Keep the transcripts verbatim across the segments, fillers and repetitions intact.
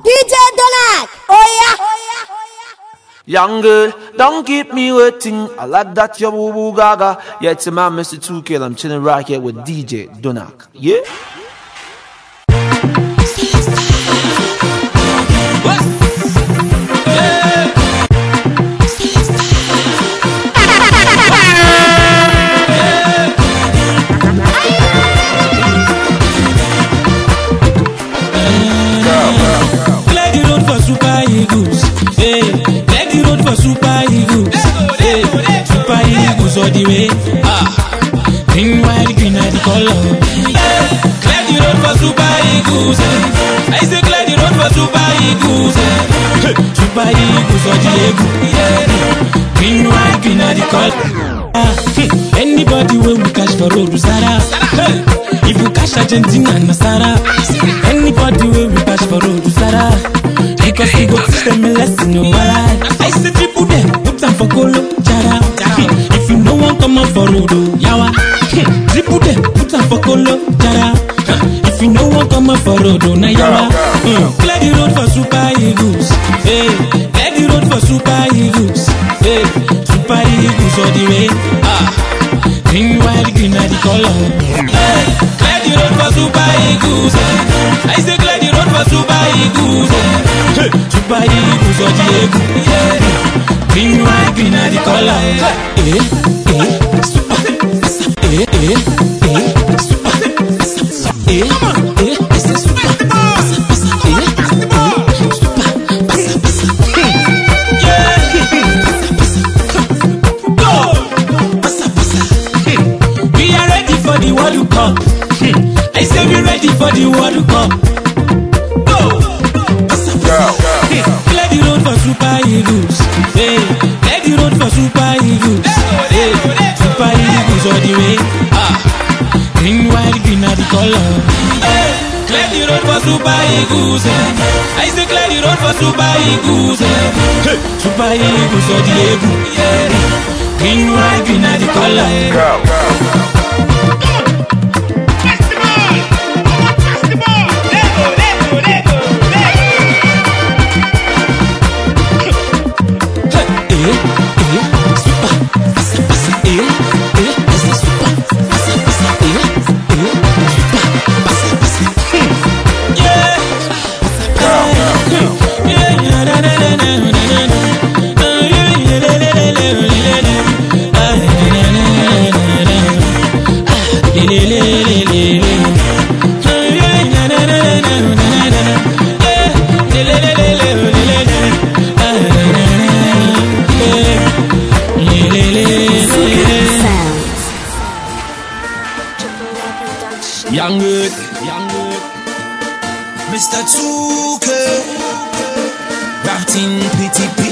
D J Donak, oh yeah. Young girl, don't keep me waiting. I like that your woo woo gaga. Yeah, it's a man, Mister two K. I'm chilling right here with D J Donak. Yeah. All the way, ah, green, white, green, and the color. Hey, clear the road for Super Eagles. Hey. I say clear the road for Super Eagles. Hey. Super Eagles all the way, yeah. Green, white, green, and the color. Ah, anybody will we cash for road, Sara. Hey. If you cash Argentina, na Sara. Anybody will we cash for road, Sara. Because we go teach them a lesson, no why. I say triple them, put them for Colo, Jara. If you no one come up for Rodo, Yawa. Triple them, put them for Colo, Jara. If you no one come up for Rodo, na Yawa. Clear the road for Super Eagles. Hey, clear the road for Super Eagles. Hey, Super Eagles all the way. Ah, green, white, green, and the color. Hey, clear the road for Super Eagles. I say clear the road for Super Eagles. Hey, Super Eagles all the way. Yeah. Green, white, green, and the color. Eh, eh, super, eh, eh, eh, super, eh, eh, this is super, eh, super, yeah, go, we are ready for the World Cup. I say we ready for the World Cup. Go, clear the road for Super Eagles. Hey, clear the road for Super Eagles. Hey, Super Eagles all the way. Ah, green, white, green, and the color. Hey, clear the road for Super Eagles. I say clear the road for Super Eagles. Hey, Super Eagles all the way. Yeah, green, white, green, and the color. Go, go, go. Young good, young good. Mister two K, Martin P T P.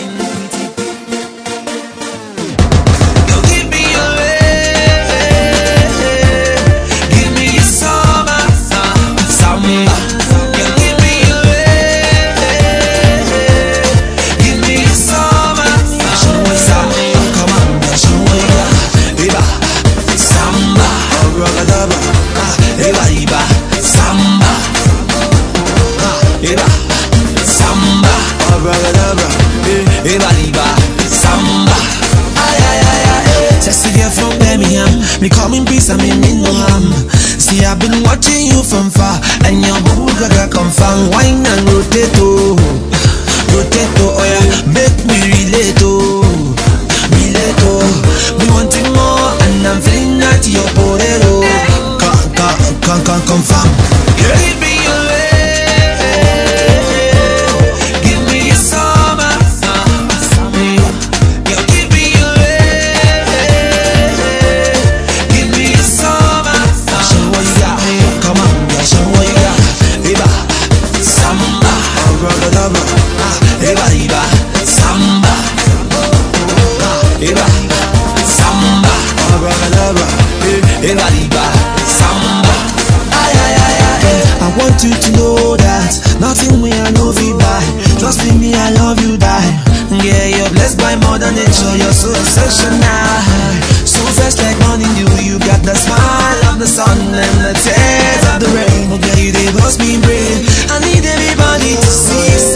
You give me your way, give me your summer, samba. You give me your way, give me your summer, samba. Come on, samba, samba, samba. Eba, eba, samba, eba, samba, eba, eba, samba. Ay, ay, ay, ay. Just to get from Birmingham, me come in peace, I mean me no harm. See, I've been watching you from far, and your boo gaga confirm. Wine and rotate, oh, rotate, oh, yeah, make me relate, oh, relate, oh. Me wanting more, and I'm feeling that your potato. Can can confirm. Give me your way, give me your summer. You give me your way, give me your summer. Show what you got, come on, show what you got. Eba, samba, eba, eba, samba, eba, samba, eba, eba, samba. I want you to know that nothing we I know we buy. Trust in me, I love you, die. Yeah, you're blessed by Mother Nature, you're so exceptional. So fresh like morning dew, you got the smile of the sun and the tears of the rain. Okay, you did bust me brain. I need everybody to see.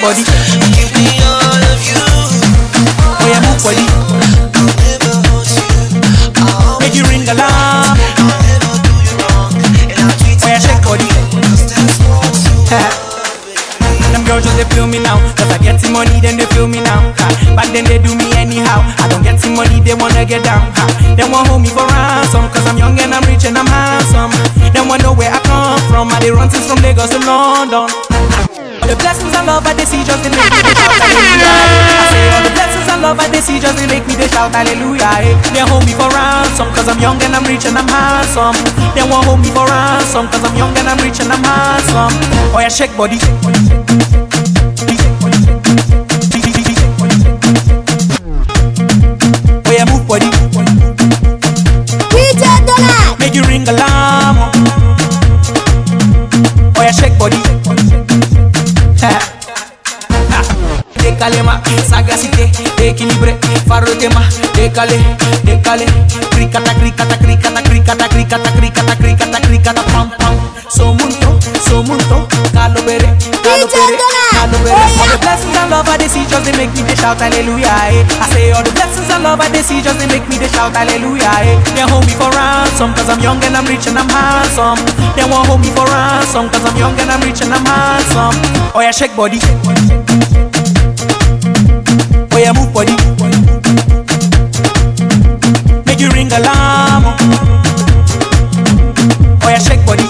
body. Give me all of you. Oh yeah, move body. I'll never hurt you. Make you ring alarm. I'll never do you wrong. And I'll treat you. Oh yeah, shake body. Them girls just they feel me now, cause I get some money then they feel me now. Ha. Back then they do me anyhow. I don't get some money, they wanna get down. Ha. They want hold me for ransom, cause I'm young and I'm rich and I'm handsome. They want know where I come from. I they run since from Lagos to London. All the blessings and love I they see just they make me they shout hallelujah. I say all the blessings and love I they see just they make me they shout hallelujah. They hold me for ransom, cause I'm young and I'm rich and I'm handsome. They want hold me for ransom, cause I'm young and I'm rich and I'm handsome. Oh yeah, shake body. Oh yeah, move body. D J Donak. Make you ring alarm. Oh yeah, shake body. Décalema, sagacité, équilibré, faro tema, décalé, décalé, cricata, cricata, cricata, cricata, cricata, cricata, cricata, cricata, pam pam. So munto, so munto, calo bere, calo bere, calo bere. All the blessings and love I they see just they make me they shout hallelujah. Eh. I say all the blessings and love I they see just they make me they shout hallelujah. Eh. They hold me for ransom cause I'm young and I'm rich and I'm handsome. They won't hold me for ransom cause I'm young and I'm rich and I'm handsome. Oh yeah, shake body. Oh yeah, move body. Make you ring alarm. Oh yeah, shake body.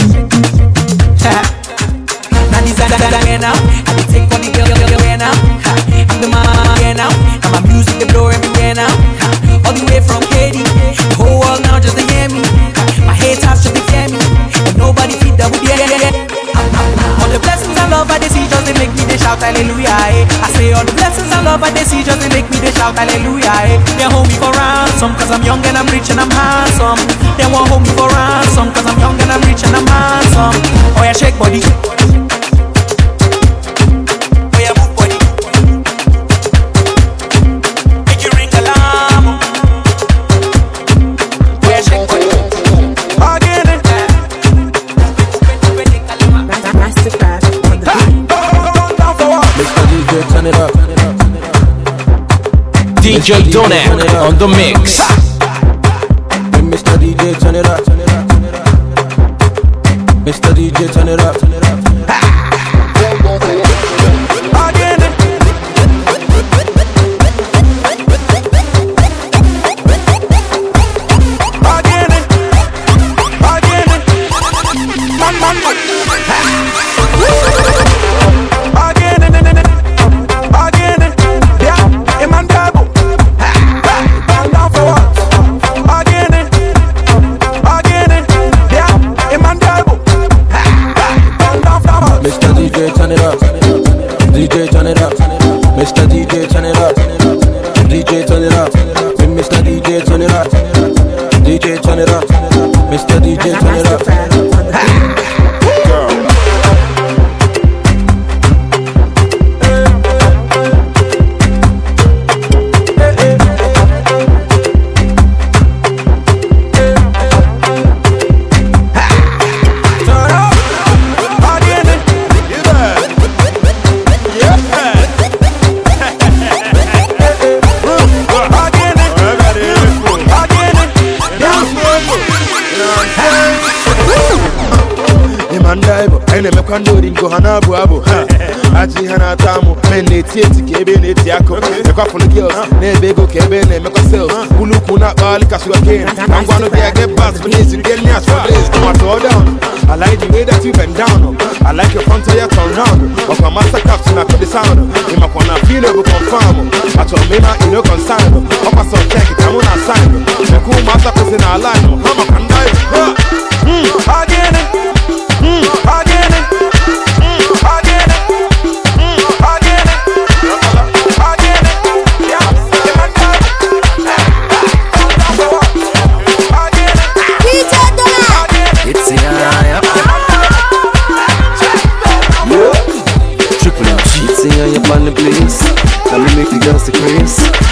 Now this is the way now. I dey take for the girl everywhere now. I'm the man here now. And my music they blow everywhere now. All the way from Haiti, the whole world now just to hear me. My haters just to fear me, and nobody feed that with the air. All the blessings and love I they see just they make me they shout hallelujah. Eh. I say all the blessings and love I they see just they make me they shout hallelujah. Eh. They hold me for ransom cause I'm young and I'm rich and I'm handsome. They won't hold me for ransom cause I'm young and I'm rich and I'm handsome. Oh yeah, shake body. Oh yeah, move body. Make you ring alarm. Oh yeah, shake body. Again it. Mastercraft on the beat. Mister D J, turn it up. D J Donak on the mix. Mister D J, turn it up. Mister D J, turn it up. Again it. Again it. Again it. Man, man, man. Again it. Again it. Yeah, in my Bible. Down, down for what? Again it. Again it. Yeah, in my Bible. Down, down for what? Mister D J, turn it up. D J, turn it up. Mister D J, turn it up. D J, turn it up. Mister D J, turn it up. D J, turn it up. Mister D J, turn it up. Mastercraft on the beat. Ene me kwando ringo hana abu abu Aji hana tamu Mene tieti kebe ne tiako Me kwa funu girls Ne bego kebe ne me kwa sales Ulu kuna bali kasuga cane Kangwano dia get bass Beneath you get nias for days Come on throw down I like the way that you bend down I like your front tire turn round Of my master caps and I put the sound In my corner feel it will confirm I told me ma you know concern Of my son check it I'm on our side The cool master cause in our line I'm a can dive Again it Again it Again it Again it Again it Yeah Again it D J Donak. It's in your Triple M G, it's in your on the place. Let me make the girls the craze.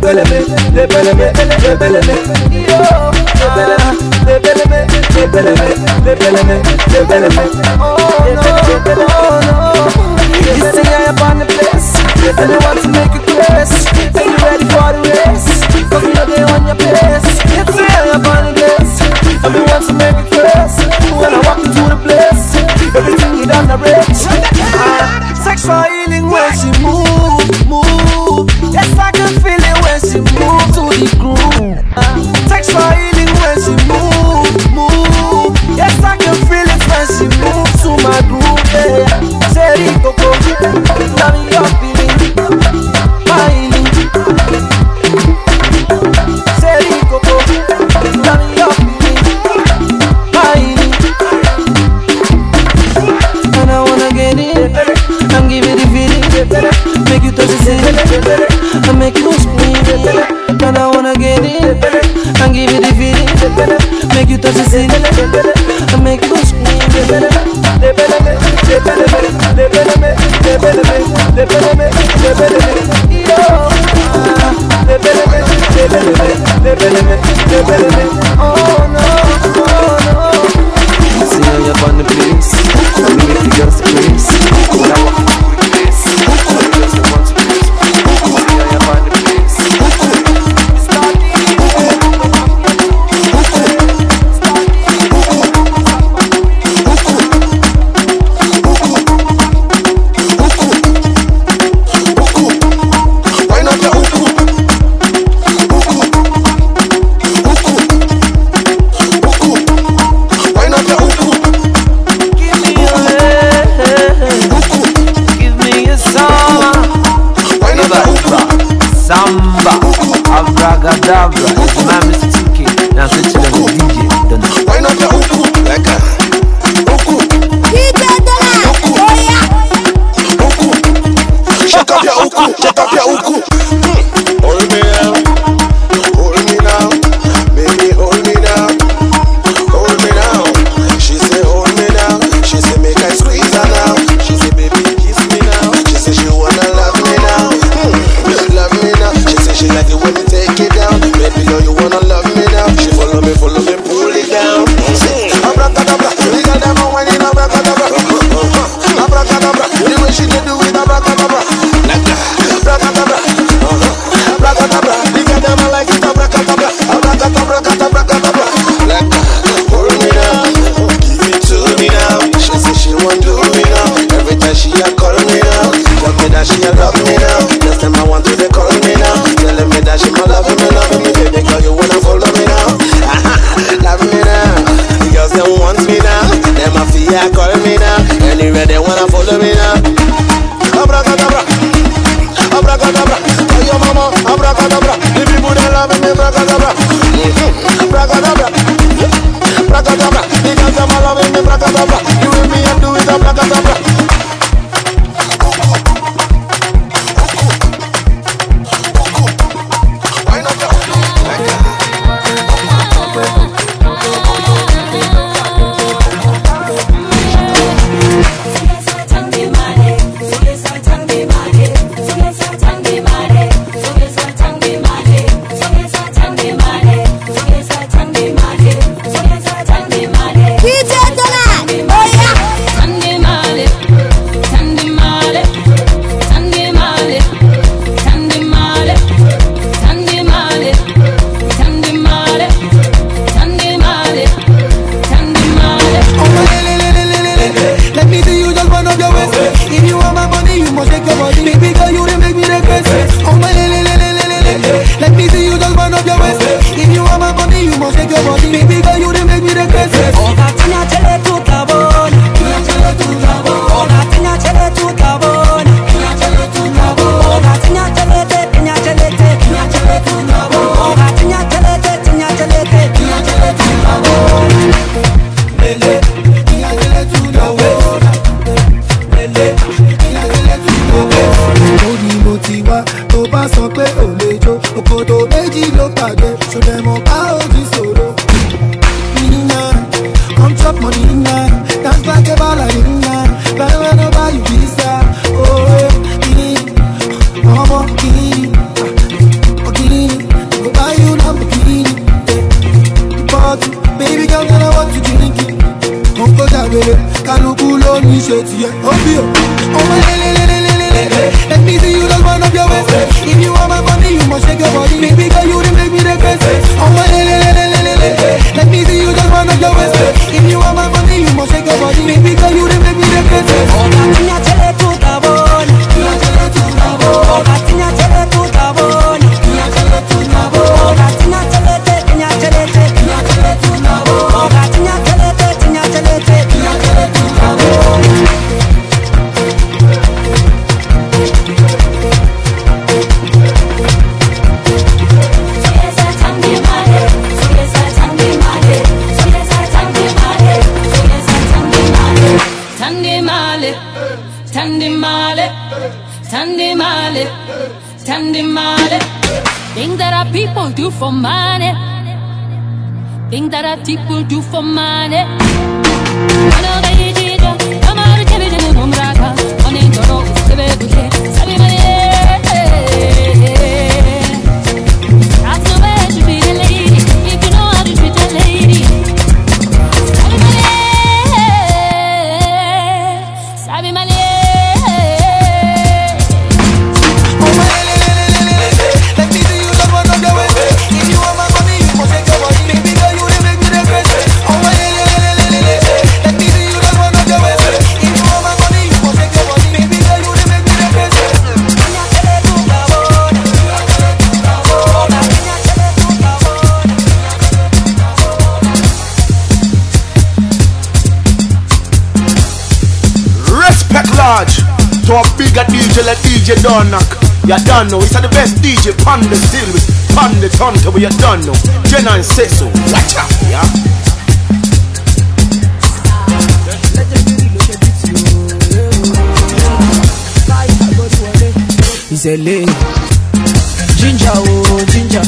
Lebeleme, lebeleme, lebeleme, yo. Lebeleme, lebeleme, lebeleme, lebeleme. Oh no, oh no. You say I am on the place, and I want to make you crazy. Are you ready for the race? Cause you know they on your place. You say I am on the place, and we want to make you crazy. When I walk into the place, everything you done the rich. Ah, sexual healing when she move, move. Yes, I can feel it when she move to the groove. Ah, sexual healing when she move, move. Yes, I can feel it when she move to my groove. Yeah, Seri Coco, now me your feeling, my healing. Seri Coco, now me your feeling, my healing. And I wanna get in and give you the feeling, make you touch the ceiling, and make you scream. And I wanna get in and give you the feeling, make you touch the ceiling, and make you scream. Lebeleme, lebeleme, lebeleme, lebeleme, lebeleme, lebeleme, yo. Lebeleme, lebeleme, lebeleme, lebeleme. Oh no, oh no. See how you're on the place, I mean if you got the place, when I walk through the place, all the girls that want to place. See how you're on the place. Samba, Abragadabra, it's my Mister two K. Now switch to the D J Donak. Why not your uku? Like a uku. D J Donak, oh yeah. Uku. Shake up your uku. Shake up your uku. Hold me now. Hold me now. Baby, hold me now. Hold me now. She say hold me now. She say make I squeeze her now. She say baby kiss me now. She say she wanna love me now. Love me now. She say she like it when me take it down. Baby girl, you wanna love me now. She follow me, follow me, pull it down. Abracadabra, we got them on whining abracadabra. Abracadabra, the way she did do it abracadabra. Like that, abracadabra, abracadabra, we got them on like it abracadabra. Abracadabra, abracadabra, like that. Hold me now, give it to me now. She say she want do me now. Every time she a call me now, tell me that she a love me now. Next time I want to they call me now, telling me that she my love me, love me. Baby girl, you wanna follow me now? Love me now. The girls they want me now. Them a fear call me now. Anywhere they wanna follow me now. Abracadabra, abracadabra. Tell your mama, abracadabra. The people they love me, abracadabra. Abracadabra, abracadabra. The girls them a love me, abracadabra. You with me and do it, abracadabra. bottle. Baby girl, girl, I want you to drink it. Come go down, baby. Can you pull on me, shit, yeah. Oh, yeah. Oh, my, le, le, le, le, le, le. Let me see you just run up your waist. If you want my money, you must shake your body. Baby girl, you didn't make me the best. Oh, my, le, le, le, le, le, le. Let me see you just run up your waist. If you want my money, you must shake your body. Baby girl, you didn't make me the best. Oh, Gatina, chele tuta bona. Chele tuta bona. Oh, Gatina, chele tuta bona. Chele tuta bona. Oh, Gatina, chele te, tina chele te, tina chele tuta bona. Oh, Gatina, chele te, tina chele te, tina chele tuta bona. Tandemale, Tandemale. Things that our people do for money. Things that our people do for money. That's the way to be a lady. If you know how to treat a lady. Sabi male. To a bigger D J like D J Donak. You done know, it's the best D J Panda still with Panda Tonto, but you done know. Jenna and say so, watch out, yeah. It's a lady. Ginger, oh, ginger.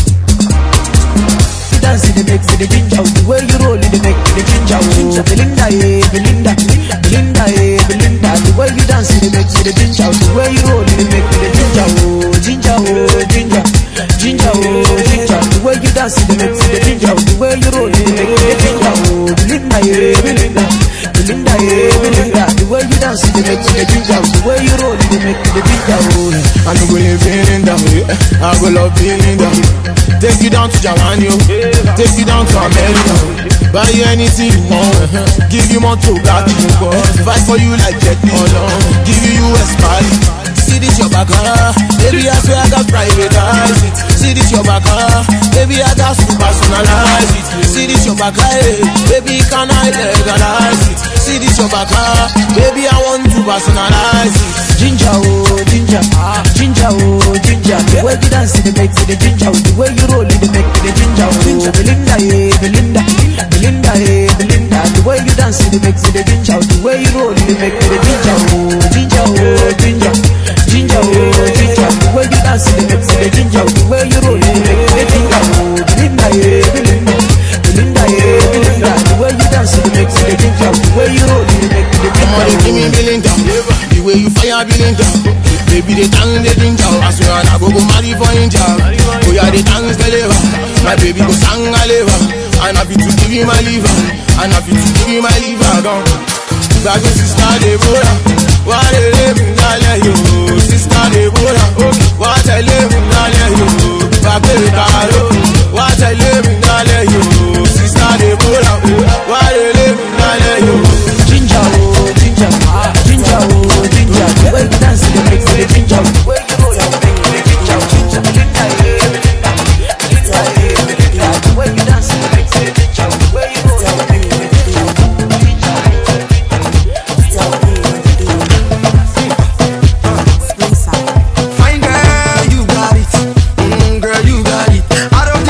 You dance in the mix with the ginger. The way you roll in the mix with the ginger. Oh, Belinda, eh, Belinda. Belinda, eh, Belinda. The way you dance in the mix with the ginger. The way you roll in the mix with the ginger. Oh, ginger, oh, ginger. Ginger, oh, ginger. The way you dance in the mix with the ginger. The way you roll in the mix with the ginger. Oh, Belinda, eh, Belinda. Belinda, eh, Belinda. The way you dance in the mix with the ginger. The way you roll in the mix with the ginger. Oh, I know we're feeling down. I will love feeling down. Take you down to Japan, yo. Take you down to America. Buy you anything you want. Give you more to black people. Fight for you like Jet Li. Give you U S party. See this your back, ah. Baby, I swear I got privatize it. See this your back, ah. Baby, I got to personalize it. See this your back, ah. Baby, can I legalize it? See this your back, ah. Baby, I want to personalize it. Ginger, oh, ginger. Ginger, oh, ginger. The way you dance in the mix with the ginger. The way you roll in the mix with the ginger. Oh, Belinda, eh, Belinda. Belinda, eh, Belinda. The way you dance in the mix with the ginger. The way you roll in the mix with the ginger. Oh, ginger, oh, ginger. Ginger, oh, ginger. The way you dance in the mix with the ginger. The way you roll in the mix with the ginger. Oh, Belinda, eh, Belinda. Belinda, eh, Belinda. The way you dance in the mix with the ginger. The way you roll in the mix with the ginger. Give me Belinda. The way you fire Belinda. Baby, they dance the ginger. I swear I go go marry for India. Oh yeah, they dance the liver. My baby go sang a liver. And I be to give you my liver. And I be to give you my liver. Gone. Back with sister Deborah. Why they live in Galilee? Sister Deborah. Why they live in Galilee? Back with Caro. Why they live in Galilee? Sister Deborah. Why they live in Galilee? Ginger, oh, ginger. Ginger, oh, ginger. The way you dance in the mix with the ginger. The way you roll in the mix with the ginger. Ginger, Belinda, eh, Belinda. Belinda, eh, Belinda. The way you dance in the mix with the ginger. The way you roll in the mix with the ginger. Fine girl, you got it. Mm, girl, you got it. I don't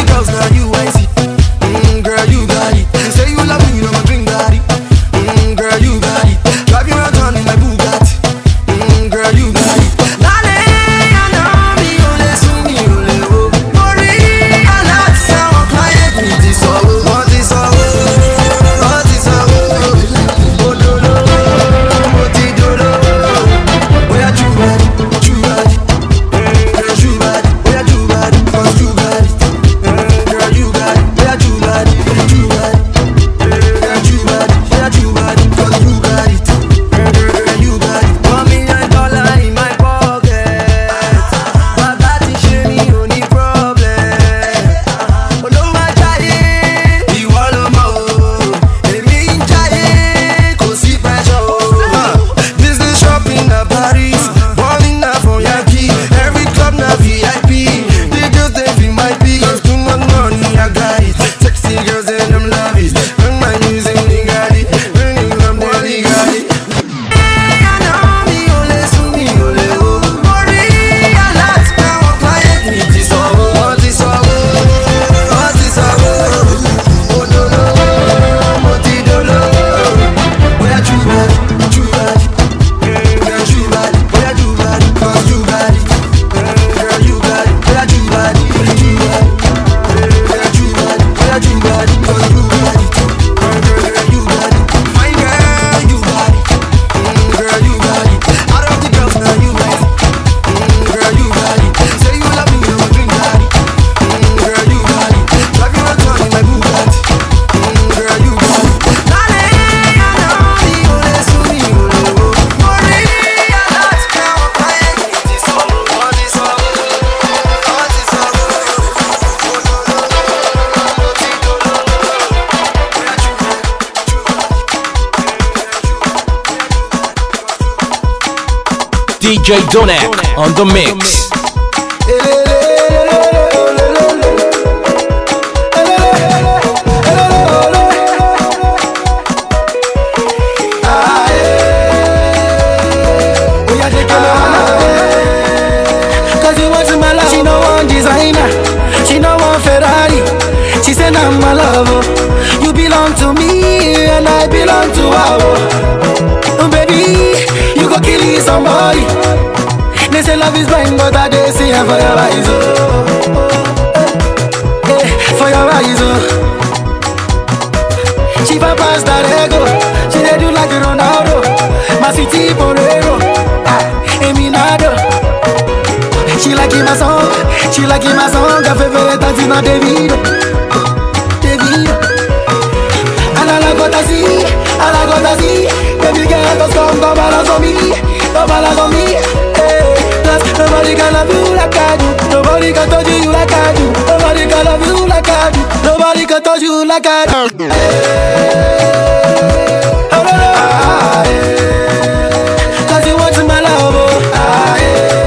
D J Donak on the mix. She no one designer, she no one Ferrari. She said I'm my lover. You belong to me and I belong to her. Oh baby, you go kill somebody. They say love is blind, but I they see her for your eyes. Oh, yeah, for your eyes. Oh, she papas that ego. She they do like Ronaldo, my city Borrero, ah, Eminado. She like my song, she like my song. Her favorite dance is not Davido, Davido. And all I gotta see, all I gotta see, baby girl just come, come balance on me, come balance on me. Hey, cause nobody can love you like I do, nobody can touch you like I do, nobody can love you like I do, nobody can touch you like I do. Hey, oh, no, no. Ah, yeah. Cause you want my love, oh, ah, yeah.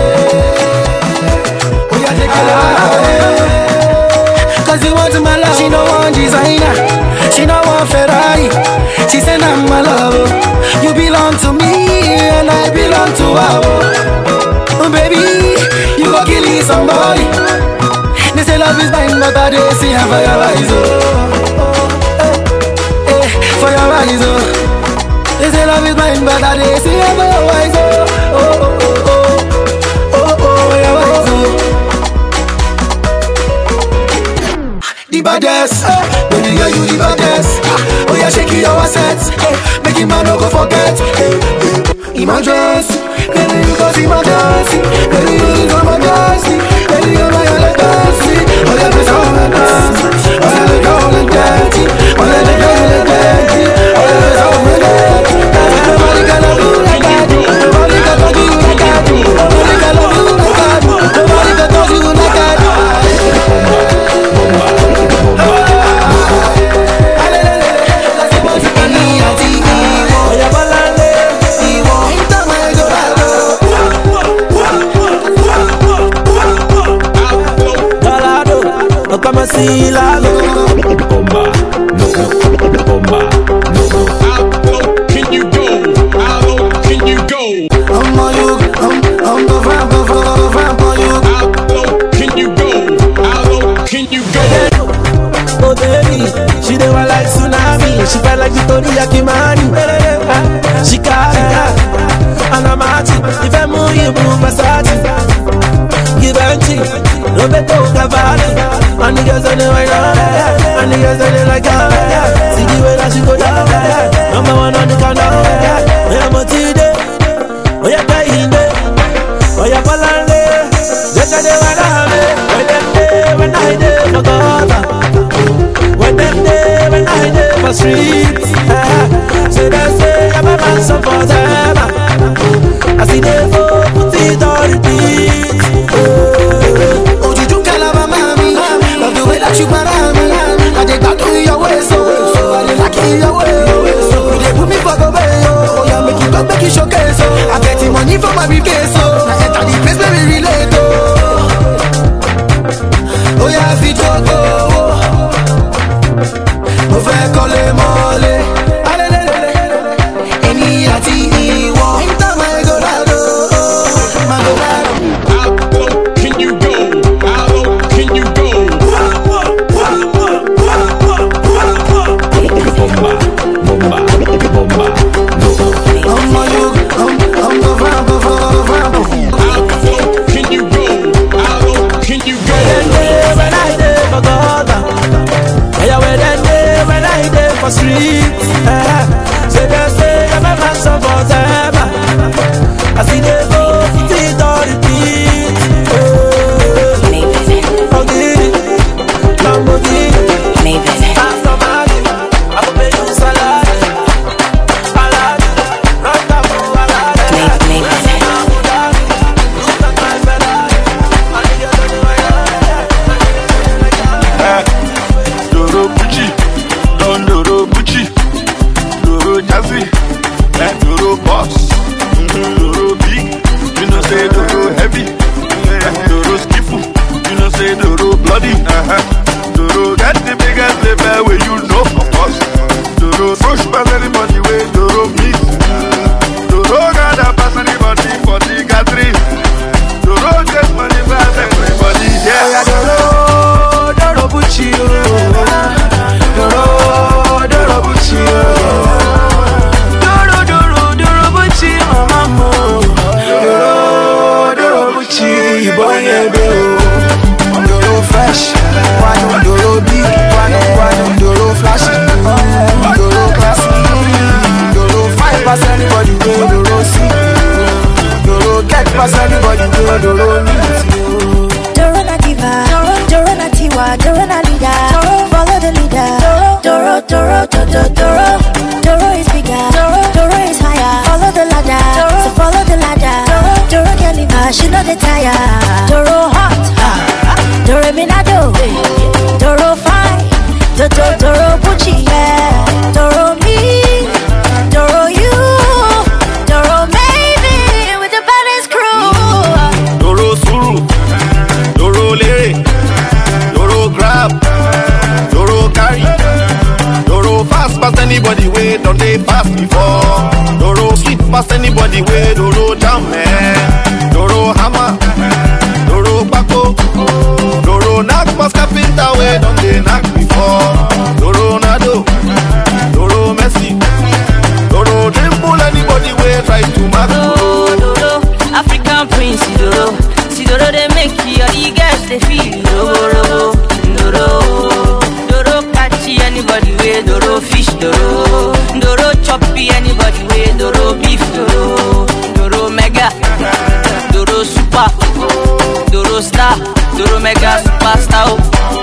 Cause you want my love. She no one designer, she no one Ferrari. She said I'm my lover. You belong to me and I belong to her. Oh baby, you go kill somebody. They say love is blind, but I they see her for your eyes. Oh, oh, eh, for your eyes. Oh, they say love is blind, but I they see her for your eyes. Oh, oh, oh, oh, oh, oh, your eyes. Oh. The baddest, uh, baby girl you the baddest. uh, Oh yeah, shake your assets, uh, make him man no go forget. uh, uh, Emergency, baby you cause emergency, baby you go emergency, baby you my emergency. Oh yeah, please hold and dance, oh yeah, the girl and dirty, oh yeah, the girl and dirty, oh yeah, please hold and dance. Nobody can love you like I do, nobody can love you like I do, nobody can love you like I do, nobody can touch you like I do. Come see la bomba, no, bomba, no. How low can you go? How low can you go? I'm on you, I'm, I'm the ramp, the ramp on you. How low can you go? How low can you go? Oh baby, she dey want like tsunami. She felt like Victoria Kimani. She got it, and I'm at it. If I move, you move my side. Give her tea, Roberto Cavalli. And the girls on the way down there, and the girls on the like down there. See the way that she go down there. Number one on the countdown there. Oh yeah, Motide, oh yeah, Kainde, oh yeah, Palande. They say they wanna have me. When them day, when I day for gutter. When them day, when I day for streets. So they say I'm a man so for them. I see they go put it on repeat. Oh, you do calaba mami. Love the way that you para me. I dey back to your way, so I dey like your way. You dey put me for the way, oh yeah, make you talk, make you showcase. I get the money for my briefcase, so I enter the place where we relate. Oh yeah, fit your go. Mo fẹ́ kọ́lé mọ́lé. Èmi àti ìwọ. Enter my Eldorado, my Eldorado. How low can you go? How low can you go? Bomba, bomba, bomba, no. I'm on you, I'm, I'm the ramp, the ramp. How low can you go? How low can you go? When I dey for gutter, yeah, when I dey, when I dey for streets, say they say I'm a man so for them. I see they go put it on repeat. Oh, Giddy, Lamborghini, Aston Martin, I go pay you salary, salary, Rantabu, salary, Abu Dhabi, look at my Ferrari, and the girls on the way down. Doro Bucci, Don Doro Bucci. follow the leader, follow the leader. Doro, Doro, Doro, Doro, Doro is bigger, Doro is higher. Follow the ladder, so follow the ladder. Doro can't leave her, she know the tire. Doro hot, Doro Minado, Doro fine, Doro Doro Gucci, yeah. Doro me, Doro you, Doro maybe with the baddest crew. Doro Suru, Doro Lere, Doro Grab, Doro Carry, Doro fast past anybody way, don't they fast before. Doro sweet past anybody way, Doro jam man. Doro hammer, Doro Paco, Doro knock past carpenter way, don't they knock before. Doro Nado, Doro Messi, Doro dribble anybody way, try to mark. Doro, Doro, African prince, Doro. See Doro they make you, all the girls they feel. Doro, Doro, Doro catchy anybody way, Doro fish, Doro, Doro choppy anybody way, Doro beef, Doro, Doro mega, Doro super, Doro star, Doro mega superstar.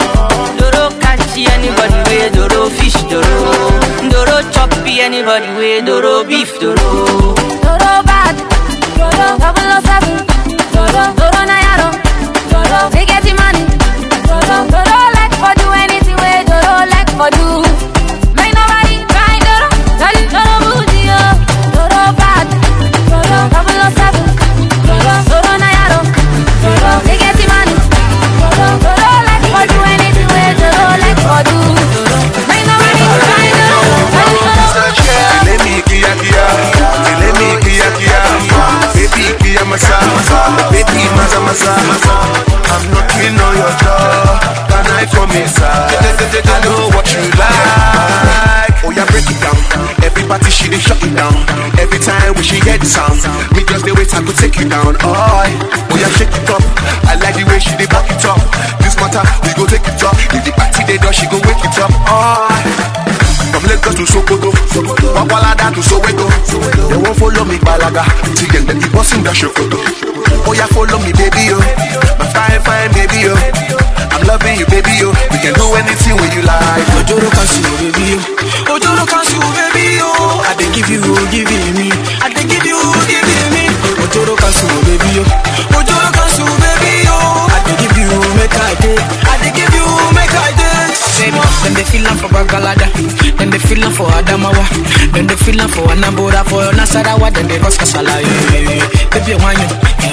Doro catchy anybody way, Doro fish, Doro, Doro choppy anybody way, Doro beef, Doro, Doro bad, Doro double oh seven, Doro Doro Nayaro, Doro they get the money, Doro Doro like for do anything way, Doro like for do. Make nobody try Doro, Doro Doro booty oh. Doro bad, Doro double oh seven, Doro Doro Nayaro, Doro they get the money, Doro Doro like for do anything way, Doro like for do. Make nobody try Doro, Doro Doro. Let me kia kia, let me kia kia, baby kia masa, baby masa masa. I'm knocking on your door, can I come inside? I know what you like. Oh yeah, break it down. Every party she dey shut it down. Every time when she hear the sound, me just the wait I could take you down. Oh, oh yeah, shake it up. I like the way she dey back it up. This matter we go take it up. If the party they do, she go wake it up. Oh. From Lagos to Sokoto, Wawalada to Soweto. They won't follow me, Balaga. Till then they bossing the Sokoto. Oh yeah, follow me, baby, yo. My fine, fine, baby, yo. I'm loving you, baby, yo. We can do anything when you like. Ojoro Kansu, baby, yo. Ojoro Kansu, baby, yo. I dey give you, give me. I dey give you, give me. Ojoro Kansu, baby, yo. Ojoro Kansu, baby, yo. I dey give you, make I day. I dey give you, make I day. Then they feel for Bagalada, then they feel for Adamawa, then they feel for Anambora, for Nasarawa, then they go Kasala. Baby, wanyo,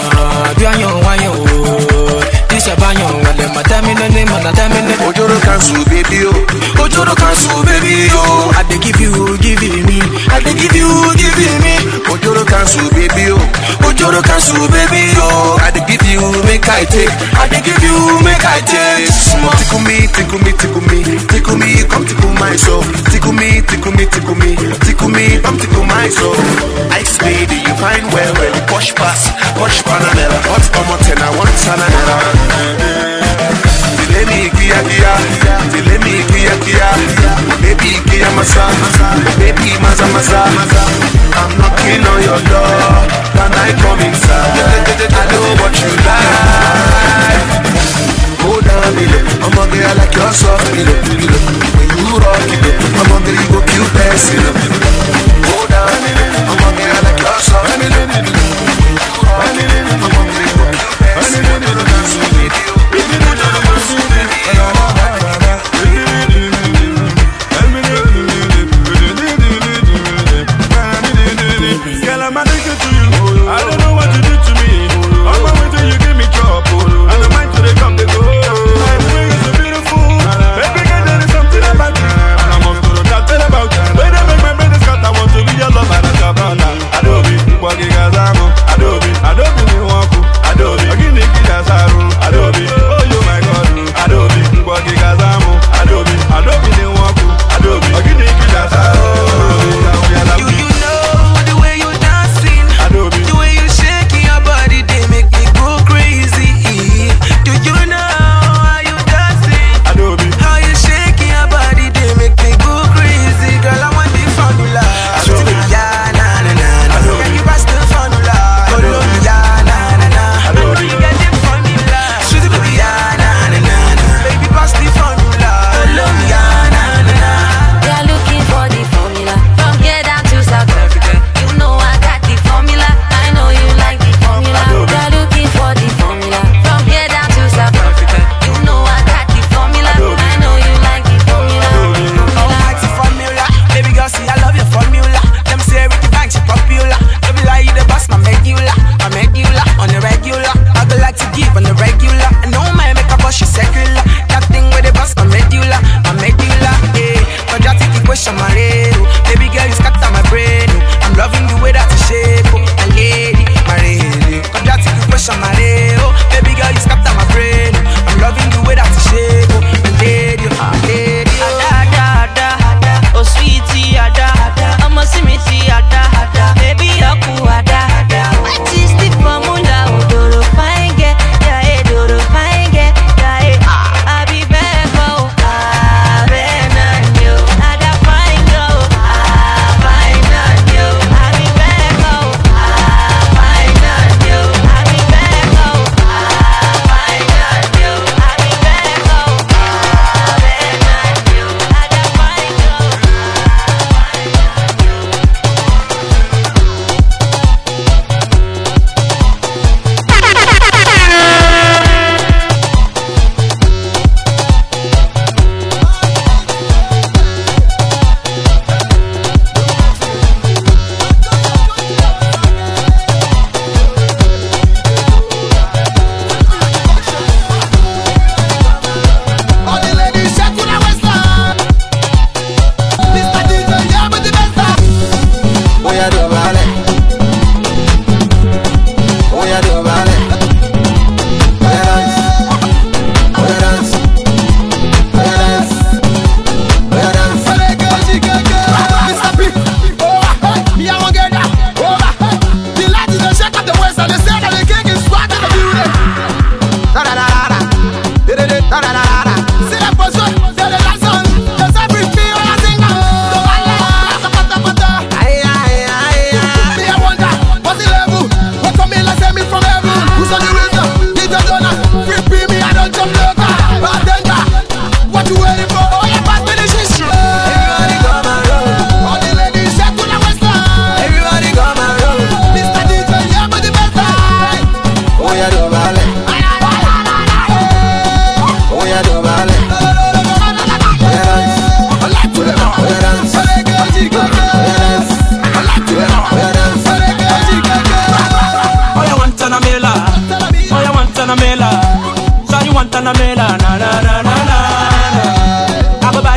wanyo, wanyo. This a banyo, and then madame in the name, madame in the Ojoro Kansu, baby, yo. Ojoro Kansu, baby, yo. I dey give you, give me. I dey give you, give me. Ojoro Kansu, baby, yo. Ojoro Kansu, baby, yo. I dey give you, make I take. I dey give you, make I take. Tickle me, tickle me, tickle me, tickle me, come tickle my soul. Tickle me, tickle me, tickle me, tickle me, come tickle my soul. Ice lady, you find well, well, you push pass, push panamera, hot come ten, I want sanamera. Let me kia kia, let me kia kia, baby kia masa, baby masa masa. I'm knocking on your door, can I come inside? I know what you like. Go down below, I'm a girl like your soft below. When you rock it, I'm a girl you go cute dancing. Go down below, I'm a girl like your soft below. When you rock it, I'm a girl you go cute dancing.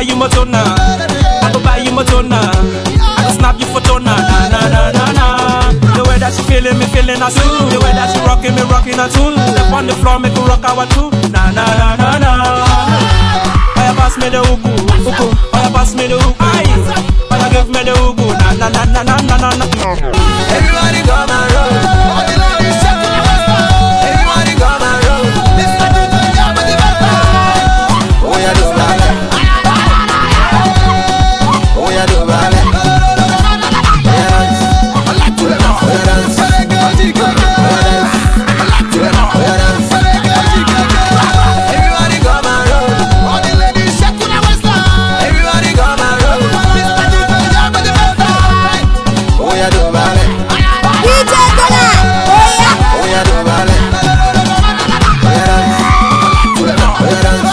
buy you motor now. I go buy you motor now. I go snap you photo now. Na na na na na. The way that she feeling me feeling her too. The way that she rocking me rocking her too. Step on the floor make her rock our too. Na na na na na. Oya pass me the uku, uku. Oya pass me the uku. Aye. Oya give me the uku. Na na na na na na na na. Everybody come and roll. Everybody come and roll. Oh yeah, do ballet. Oh yeah, do ballet. I like to dance. Oh yeah, dance. I like to dance. I like to dance. Everybody come and roll. All the ladies shake to the waistline. Everybody come and roll. Oh yeah, do ballet. D J Donna. Oh yeah. Oh yeah, do ballet. Oh yeah, dance. Oh yeah, dance.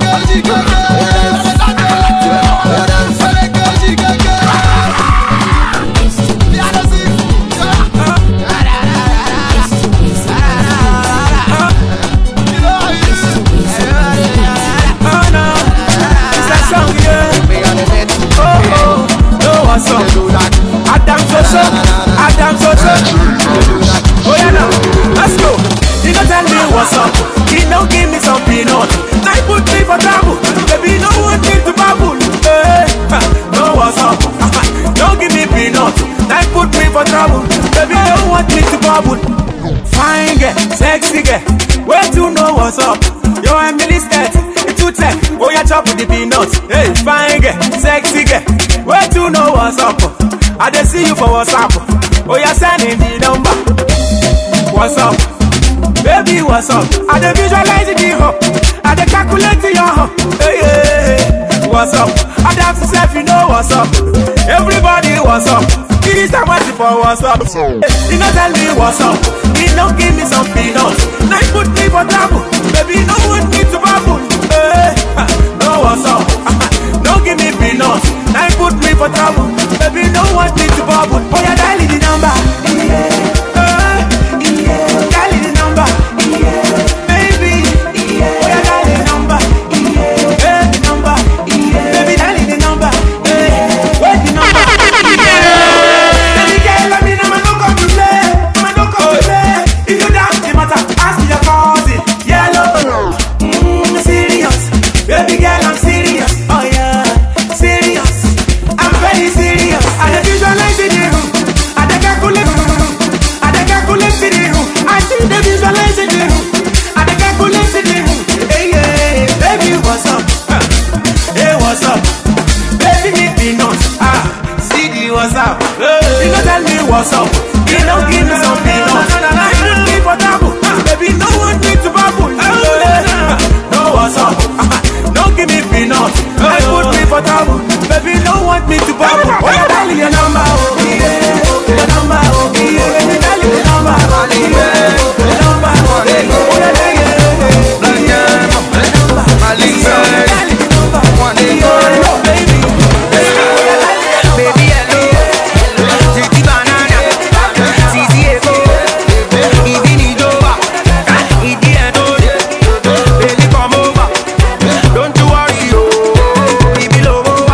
Adam Soso, Adam Soso. Oh yeah now, let's go. He don't tell me what's up. He don't give me some peanuts. Now he put me for trouble. Baby, no one need to babble. Hey, no what's up. Don't give me peanuts. Now he put me for trouble. Baby, don't want me to babble. Fine girl, sexy girl. Where to know what's up? Yo, I'm minister. To tech, oh yeah, chop with the peanuts. Hey, fine girl, sexy girl. Where to know what's up? I just see you for WhatsApp. Oh, you're sending the number. What's up? Baby, what's up? I dey visualize the hop. I dey calculate your hop. Hey, hey, hey. What's up? I dance to self, you know what's up. Everybody, what's up? It is time waiting for what's up. He don't tell me what's up. He don't give me some peanuts. Now he put me for trouble. Baby, no one needs to babble. Hey, no what's up? Don't give me peanuts. Now he put me for trouble. Baby, no one needs to bubble. Oh, yeah, dial the number. Yeah. Uh, yeah. Dial the number. Yeah. Baby. Yeah. Oh, yeah, dial the number. Yeah. Hey, the number. Yeah. Baby, dial the number. Hey. Where's the number? Yeah. Baby, girl, let me know my look up to play. My look up to play. If you dance the matter, ask me your cousin. Yellow. Mmm, serious. Baby girl, I'm serious. Oh, yeah. Serious. I'm very serious. I dey visualize the room. I dey calculate. I dey calculate the room. I see the visualize the room. I dey calculate the room. Hey, hey, baby, what's up? Huh. Hey, what's up? Baby, me peanuts. Ah, C D, what's up? Hey. You don't tell me what's up. You don't give me some peanuts. I don't need for trouble. Baby, no one needs to babble. No, what's up? Don't give me peanuts. I put me for trouble. Baby, don't want me to babble. Oh, yeah, dial your number, oh, yeah. The number, oh, yeah. Baby, dial your number, oh, yeah. The number, oh, yeah. Oh, yeah, yeah, yeah. The number, dial your number, one day, oh, baby. Baby, hello. Titi banana, Titi ego, Ibi ni doba, Idi eno, baby come over. Don't you worry, oh, Ibi lobo,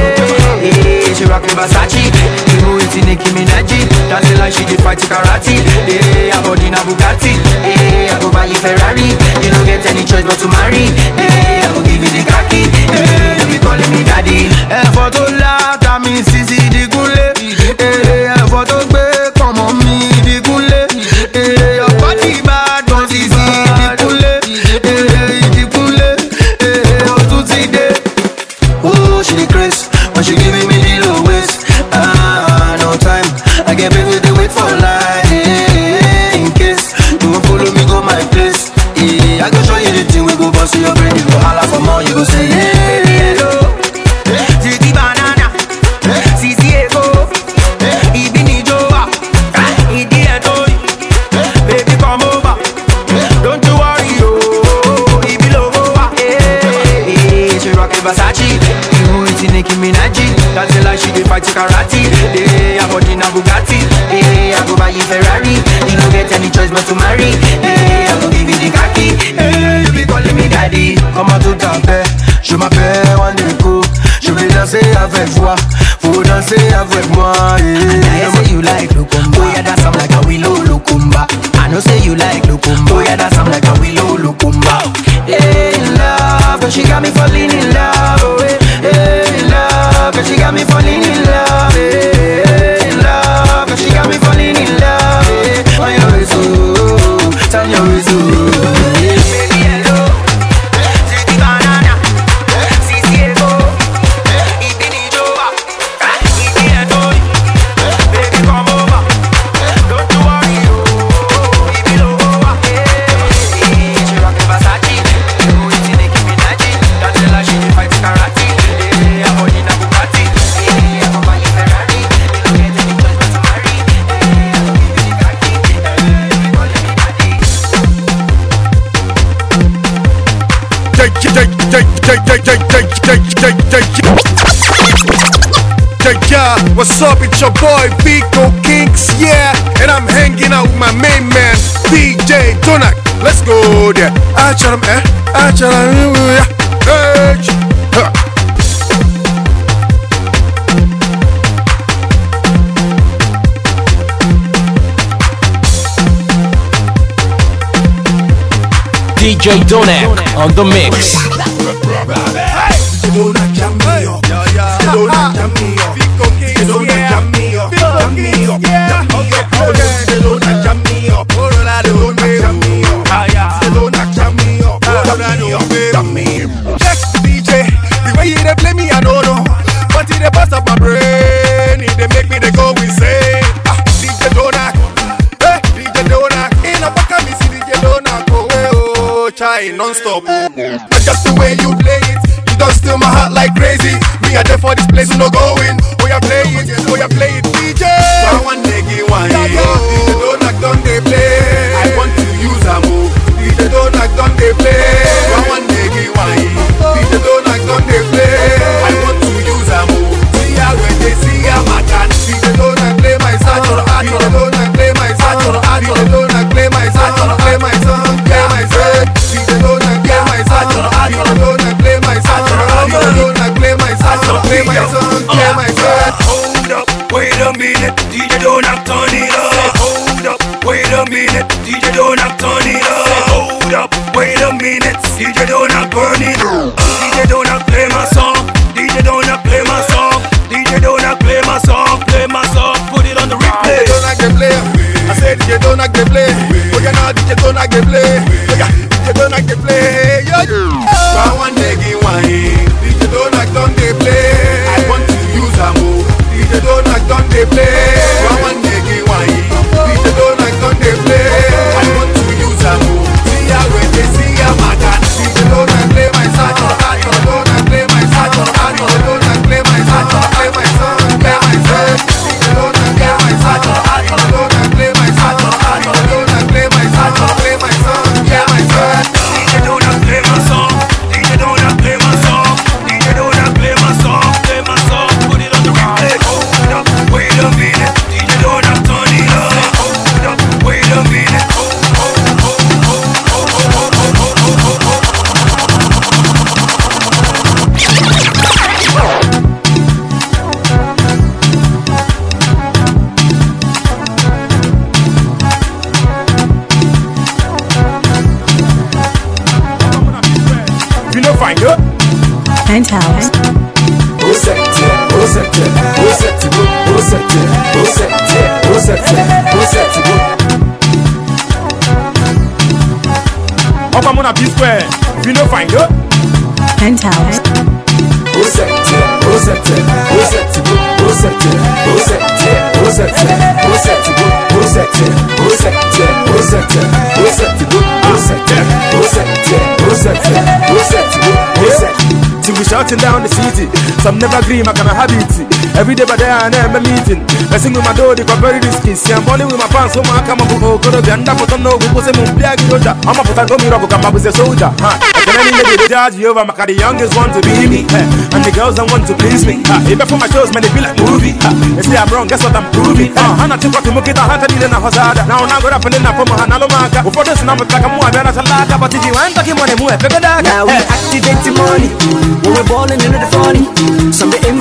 eh. She rockin' Versace, you know it's Nicki Minaj. Dancing like she dey fight karate. Eh, her body na Bugatti. Eh, I go buy you Ferrari. You don't get any choice but to marry. Eh, I go give you the khaki. Eh, you be calling me daddy. Eh, for to laugh, that means Sisi Digunle. Eh, eh, for to gbé, come on me Digunle. Eh, your body bad, don't Sisi Digunle. Eh, Digunle. Eh, oh, tutti dey. Ooh, she dey craze when she giving me the low waist. Ah, no time, I get baby they wait for life. Eh, in case you won't follow me, go my place. Eh, I go show you the thing we go bust your brain. You go holla for more, you go say yeah. Baby, hello. Titi banana, Sisi ego, Ibi ni joa, Idi eno, baby come over, don't you worry, oh, Ibi logo, eh, eh, she rockin' Versace, you know it's Nicki Minaj, dancing like she dey fight karate, eh, her body na Bugatti, eh, I go buy you Ferrari, you don't get any choice but to marry, eh, I go give you the khaki, eh, you be calling me daddy, come on to tape, je m'appelle Wandeko. danser avec toi, faut danser avec moi. I say you like Lukumba, oh yeah, that sound like a willow Lukumba. I know say you like Lukumba, oh yeah, that sound like a willow Lukumba. Hey, in love, but she got me falling in love. Oh, hey, hey, in love, but she got me falling in love. Hey, hey, in love, but she got me falling in love. Hey, on your way so, turn your way so. Baby, hello, see the banana, see the ego, Ibini Joa, Ibini Anthony. Baby, come over, don't you worry, oh, Ibini over. Hey, she rock the Versace. Yeah, what's up? It's your boy Vico Kinks, yeah, and I'm hanging out with my main man D J Donak. Let's go there. I tell him, eh? I tell him, hey, huh. D J Donak on the mix. Donak jam me up, Donak jam me up, Donak jam me up, jam me up, Donak jam me up, Donak jam me up, Donak jam me up, jam me up. Next D J, the way you dey play me I don't know, but it dey bust up my brain, it dey make me dey go insane. Ah, D J Donak, hey D J Donak, in a back of me see D J Donak, oh oh, chai non-stop. Not just the way you play it. Don't steal my heart like crazy. Me a there for this place, no going. Oh yeah, play it, oh yeah, play it, D J. I want to get one, D J Donak don't they play. I want to use a move. D J Donak don't they play. I want to get one, D J Donak don't they play. I want to use a move. See how when they see how I can. D J Donak play my song, D J Donak play my song, D J Donak play my song, play my song, play my song. D J Donak play my song, D J Donak play my song. Play my song, play my song, play my song. Hold up, wait a minute, D J Donak turn it up. Hold up, wait a minute, D J Donak turn it up. Hold up, wait a minute, D J Donak burn it up. D J Donak play my song, D J Donak play my song, D J Donak play my song, play my song, put it on the replay. D J Donak they play, I said D J Donak they play. Oh yeah, now D J Donak they play. Oh yeah, D J Donak they play. Yo, I want to get one. D J Donak don't they play. I want to use a move. D J Donak don't they play. I want to get one. D J Donak don't they play. I want to use a move. See how when they see how I can. D J Donak play my song. D J Donak play my song. D J Donak play my song. Play my song. Play my song. D J Donak play my song. D J Donak play my song. D J Donak play my song. Play my song. Play my song. D J Donak play my song. D J Donak play my song. D J Donak play my song. Play my song. Put it on the replay. Hold up, wait a minute. D J Donak turn it up. Hold up, wait a minute. You know, find her. Penthouse. Up I'm on a B-square. You know, find her. Penthouse. Till we shouting down the city. Some never agree, I can have it. Every day by day I am a meeting. I sing with my door, they got very risky. See, I'm balling with my pants, so I come up with a good and up with no because I'm a I'm a put a dummy rock, I'm a soldier. I can only the judge over my the youngest one to be me. And the girls that want to please me. Even for my shows, man, they feel like movie. They say I'm wrong, guess what I'm proving. I'm not too to look at a hundred in a hazard. Now I'm going up and in a from a Hanalomaka. Before this number, like a more than a salata, but if you ain't talking money, move. Now we activate the money when we're balling into the funny. Some the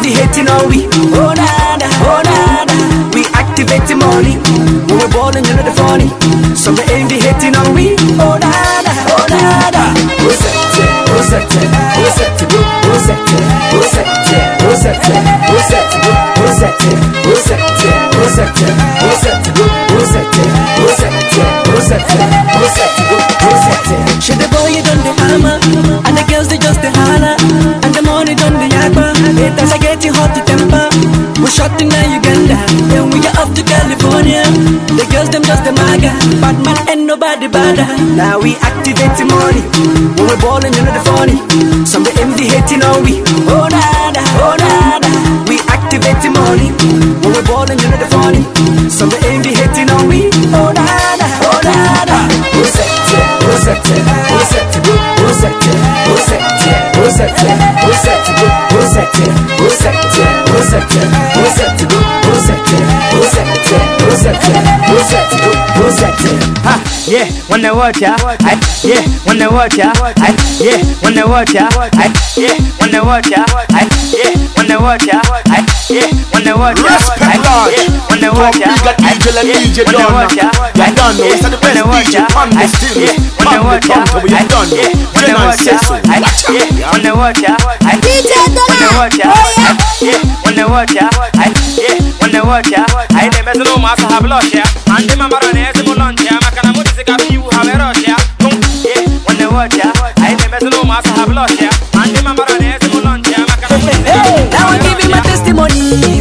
envy hating on we. Oh nada, oh nada. We activate the money. When we're balling, you know the funny. Some envy hating on we. Oh nada, oh nada. Who's that? Who's that? Who's that? Who's that? Who's that? Who's that? Who's that? Who's that? Who's that? Who's that? Who's that? Who's that? Who's that? Who's that? Who's that? Who's that? Who's that? Should the boy done the hammer, and the girls they just the holler, and the money done the yakba. It does I get you hot to temper. We're shutting down Uganda, then we are off to California. The girls them just the maga, bad man ain't nobody bada. Now we activate the money, when we're balling you know the funny. Some the envy hating on we. Oh nada, oh nada. We activate the money, when we're balling you know the funny. Some the envy hating on we. Oh nada, oh nada. Who's that? Who's that? Who's that? Who's that? Who's that? Who's that? Who's that? Who's that? Who's that? Who's that? Who's that? Who's that? Who's that? Who's that? Who's that? Who's that? Who's that? Ha, yeah, wanna watch ya? I, yeah, wanna watch ya? I, yeah, wanna watch ya? I, yeah, wanna watch ya? I, yeah, wanna watch ya? I, yeah, wanna watch ya? Respect Lord. Wanna watch ya? We got Angel and D J Donna. You done know it's the best D J on the still. Wanna watch ya? We done know. Wanna watch ya? Wanna watch ya? D J Wanna Donna. watch ya? Yeah, wanna watch ya? Yeah, wanna watch ya? I never know my have lost ya. And the mama run as a lunch ya. Makana mo music up you have a rush ya. Yeah, wanna watch ya? I never know my have lost ya. And the mama run as a lunch ya. Makana mo music up. Now I'm giving my testimony.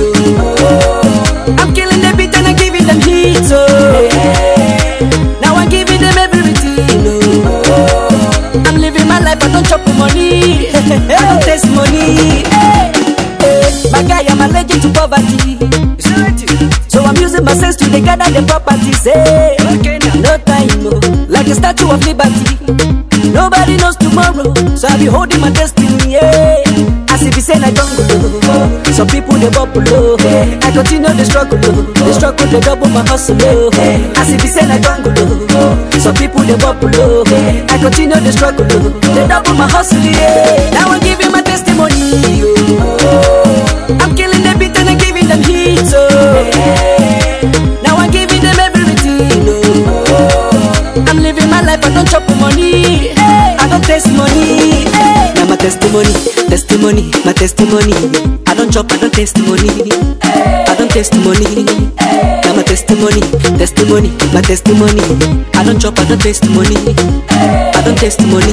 Oh. I'm killing the beat and I'm giving them heat. So now I'm giving them everything. Oh. I'm living my life, I don't chop with money. I don't taste money. Hey, hey. My guy, I'm allergic to poverty. So I'm using my sense to gather the properties. Hey, no time, no. Like a statue of liberty. Nobody knows tomorrow, so I'll be holding my destiny. Yeah. As if it's in a jungle, oh. Some people they bubble, oh. I continue the struggle, oh. The struggle they double my hustle, oh. As if it's in a jungle, oh. Some people they bubble, oh. I continue the struggle, oh. They double my hustle, yeah. Now I'm giving my testimony, oh. I'm killing the beat and I'm giving them heat, oh. Now I'm giving them everything, oh. I'm living my life, I don't chop money, I don't taste money. Now my testimony, testimony, my testimony. I don't chop, I don't taste money. I don't taste money. Now my testimony, testimony, my testimony. I don't chop, I don't taste money. I don't taste money.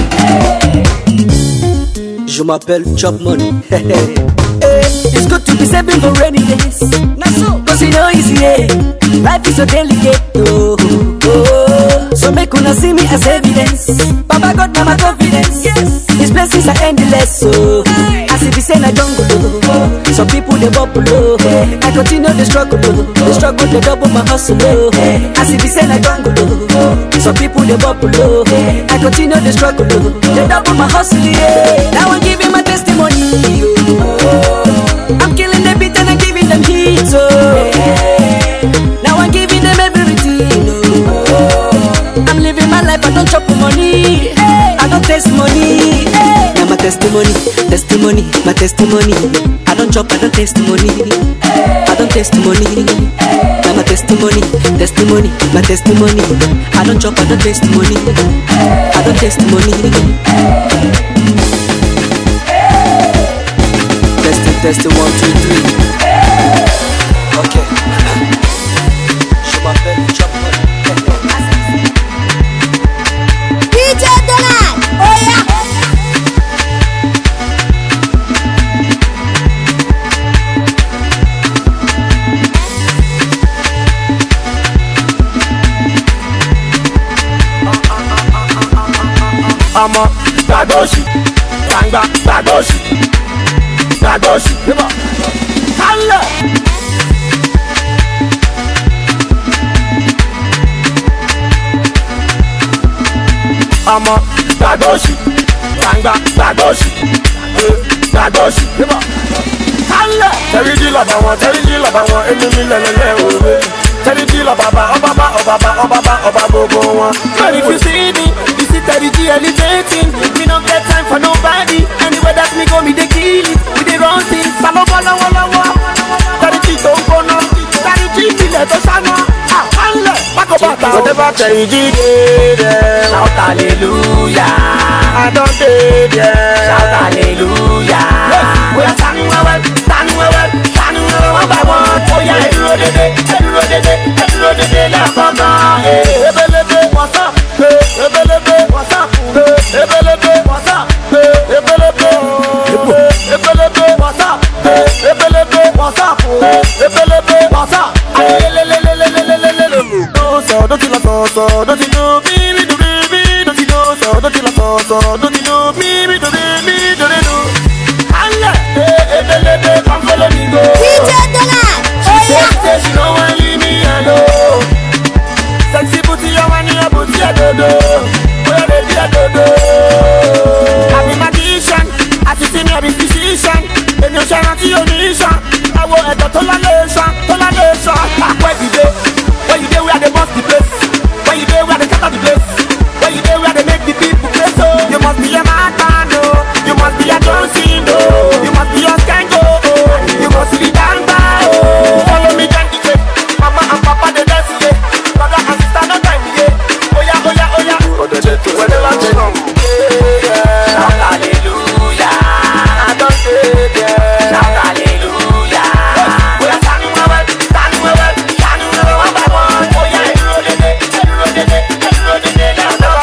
Je m'appelle Chop Money. It's good to be saving for rainy days. Cause you know easy, yeah. Life is so delicate, oh, oh. So make una see me as evidence. Baba God, now my confidence. Yes, His blessings are endless, so as if it's in a jungle, oh. Some people they bubble, oh. I continue the struggle, oh. The struggle they double my hustle, oh. As if it's in a jungle, oh. Some people they bubble, oh. I continue the struggle, oh. They double my hustle, yeah. Now I'm giving my testimony, oh. I'm killing the beat and I'm giving them heat, oh. Now I'm giving them everything, oh. I'm living my life, I don't chop money, I don't taste money. Now my testimony, testimony, my testimony. I don't chop, I don't taste money, I don't taste money. Now my testimony, testimony, my testimony. I don't chop, I don't taste money, I don't taste money. Testing, testing, one, two, three. Okay. Je m'appelle Chop Money. D J Donna. Oh yeah. I'm a Dadoshi, Tanga, Dadoshi, Dadoshi, River, Kalla. I'm a Dadoshi, Tanga, Dadoshi, Dadoshi, River, Kalla. Terry G love one, Terry G love one, enemy lele, Terry G love Baba, Obaba, Obaba, Obaba, Obaba, Bobo. And if you see me, you see Terry G elevating. Me no get time for nobody. Anywhere that me go, me they kill it. We they run things, follow Whatever tell you did, shout hallelujah. I don't did, shout hallelujah. We are standing well, standing well, standing well, one by one. Oh yeah, every road is day, every road is day, every road is day. Let's come on, hey, ebelebe, what's up? Hey, ebelebe, what's up? Hey, ebelebe, what's up? Hey, ebelebe, ebelebe, what's up? Hey, ebelebe, what's up? Hey, ebelebe, what's up? Don't you know so? Don't you know me? Me do me? Don't you know so? Don't you know so? Don't you know me? Me do me? Do me do? Allah, eh, eh, eh, come follow me go. D J Donald, oh yeah. She say she don't want leave me alone. Sexy booty, you want your booty a dodo. Oh yeah, baby a dodo. I'm a magician, I see me a physician. And you shine out your mission. I want a toleration, toleration. Where you go? Where you go? Where the boss the place? Where you go? Where the cut of the place? Where you go? Where they make the people play so? You must be a madman, no. You must be a John Cena, no. You must be a Skango, oh. You must be Damba, oh. Follow me, Dan D J. Mama and Papa they dance today. Brother and sister no time today. Oh yeah, oh yeah, oh yeah. When the lights come, yeah. Shout hallelujah. I don't say yeah. Shout hallelujah. We are standing well, standing well, standing well, one by one. Oh yeah, every road is day, every road is day, every road is day. Let's go.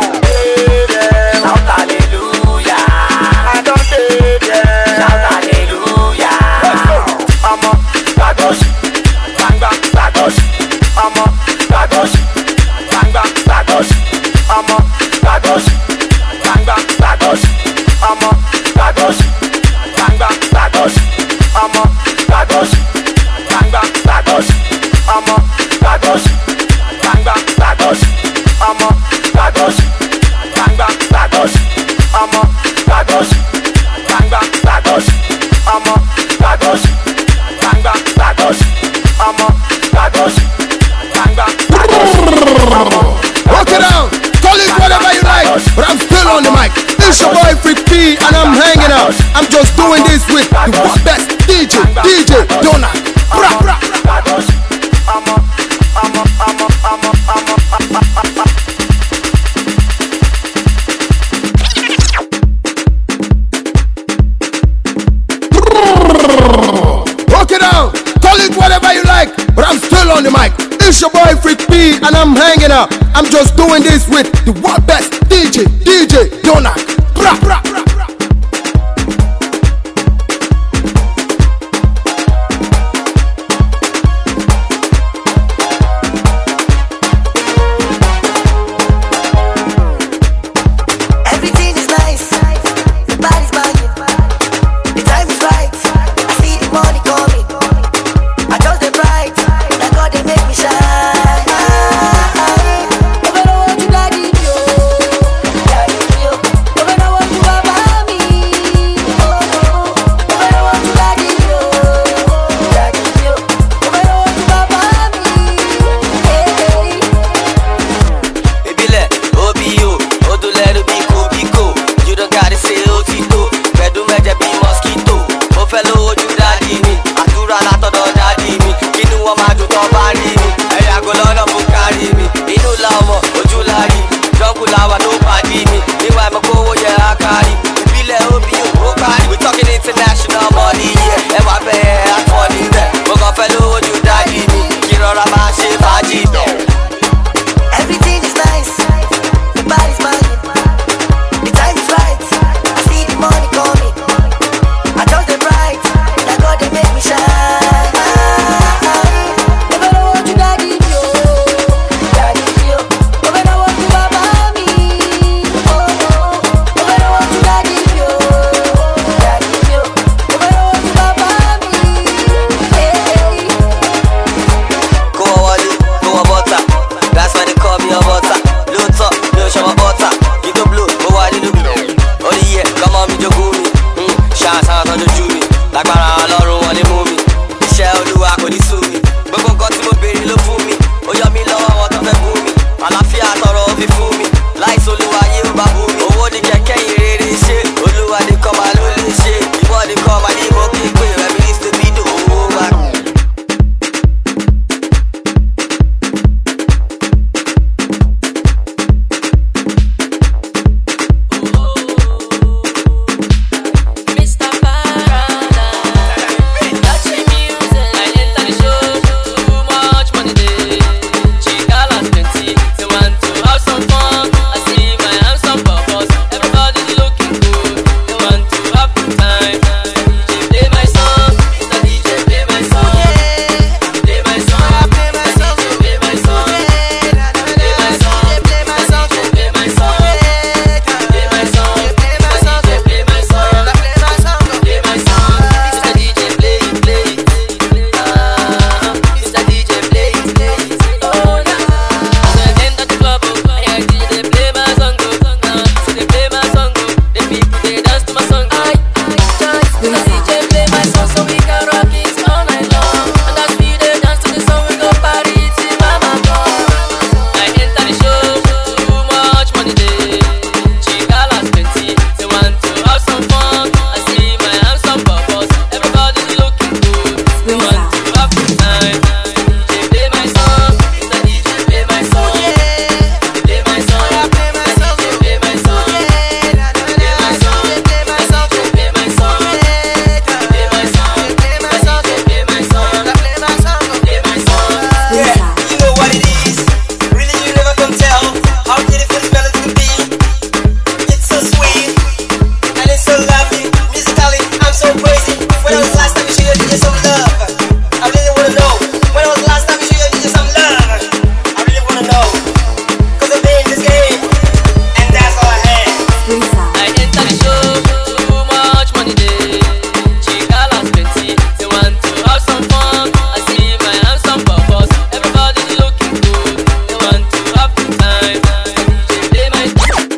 Shout hallelujah. I don't say yeah. Shout hallelujah. I'm a Gadosh, Banga Gadosh. I'm a Gadosh, Banga Gadosh. I'm a Gadosh, Banga Gadosh. I'm a Gadosh, Banga Gadosh. I'm a Gadosh, Banga Gadosh. I'm a Gadosh, Banga Gadosh. I'm a Gadosh, Banga Gadosh. I'm a Gadosh, Banga Gadosh. I'm a Gadosh, Banga Gadosh. I'm a Gadosh, Banga Gadosh. Walk it out, call it whatever you like, but I'm still on the mic. It's your boy Freak P and I'm hanging out. I'm just doing this with the one best D J, D J Donald. Bra, bra, bra. I'm a, I'm a, I'm a, I'm a, I'm a, I'm a, I'm a. Walk it out, call it whatever you like, but I'm still on the mic. It's your boy Freak P and I'm hanging out. I'm just doing this with the one best D J, D J Donald. Bra, bra, bra, bra. Everything is nice, the body's banging, the time is right. I see the money coming, I just the bright, that God they make me shine. If I don't want you, daddy, yo, daddy, yo. If I don't want you, baba, me, oh, if I don't want you, daddy, yo, daddy, yo. If I don't want you, baba, me, hey, hey. Ibile, Obio, Odulero, Biko, Biko. You don't gotta say Otito. Bedu meje be mosquito. Mo fẹ́ lówó ju daddy mi. Àdúrà látọ̀dọ̀ daddy mi. Kínú wọn máa dùn tán bá rí mi. Ẹ̀yà kò lọ́nà fún kárí mi. Inú la ọmọ, ojú la rí. Jọ́kù làwà tó pàdé mi. Níwà ẹ̀mọ́ kówó yẹ àkárí. Ìbílẹ̀ Obio, ó parí. We talking international money, yeah. Ẹ̀wà bẹ́ẹ̀ àtọ̀ní bẹ́ẹ̀. Mo kàn fẹ́ lówó ju daddy mi. Kí rọra máa ṣe fàájì bẹ́ẹ̀. Everything is nice, the body's banging, the time is right. I see the money coming, I just the bright, that God they make me shine. If I don't want you, daddy, yo, daddy, yo. If I don't want you, baba, me, oh, if I don't want you, daddy, yo, daddy, yo. If I don't want you, baba, me, hey, hey. Go on, Wally, go on, butter. That's why they call me a butter. Low top, no show my butter. Get the blue, go on, little bit. Oh yeah, come on, me, you go me. Hmm, shots out on the jury. Like my Lord, want to move me. Iṣẹ́ Olúwa kò ní sú mi. Gbogbo nǹkan tí mo béèrè ló fún mi. Ó yọ mí lọ́wọ́ àwọn tó fẹ́ bú mi. Àlàáfíà tọrọ ó fi fún mi. Láìsí Olúwa yé ó bá bú mi. Owó ní kẹ̀kẹ́ yìí rere ṣe. Olúwa ní kọ́ máa ló lè ṣe. Ìwọ ní kọ́ máa ní mo kí pé rẹ̀ mi ní stupid owó wa. When was the last time you showed your D J some love? I really wanna know. When was the last time you showed your D J some love? I really wanna know. Cause I'm in this game, and that's all I had. I enter the show, too much money there. Chica last plenty, they want to have some fun. I see my handsome purpose, everybody looking good. They want to have good time. D J play my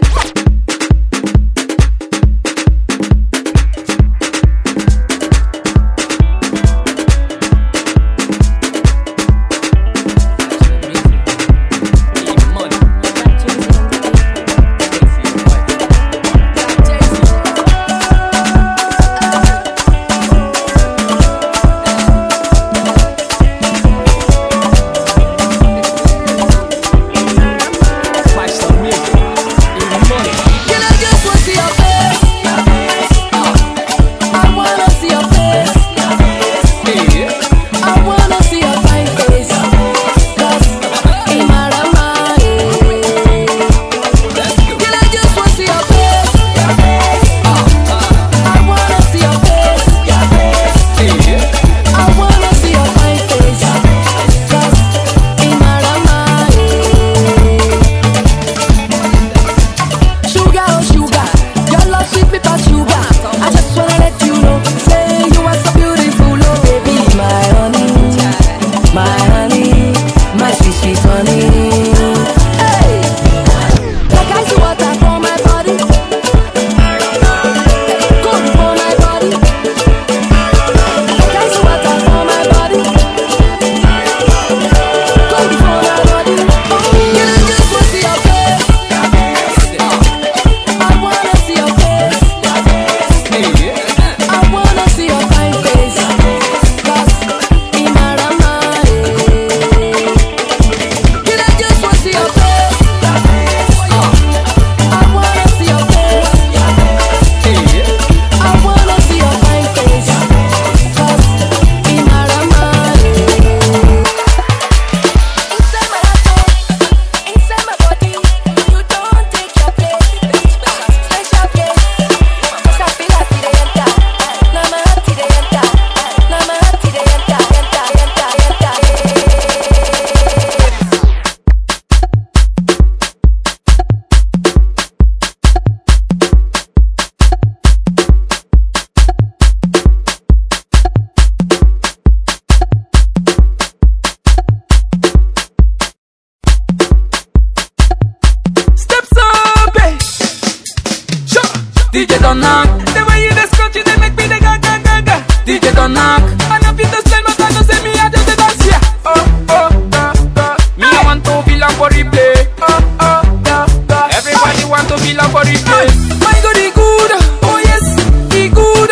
D J don't knock. The way you just scratch it, they make me the ga ga ga ga. D J don't knock. And if you just tell my God to say me, I just the dance here. Oh oh da da. Me I want to feel like for replay. Oh oh da da. Everybody want to feel like for replay. My God, he good. Oh yes, he good.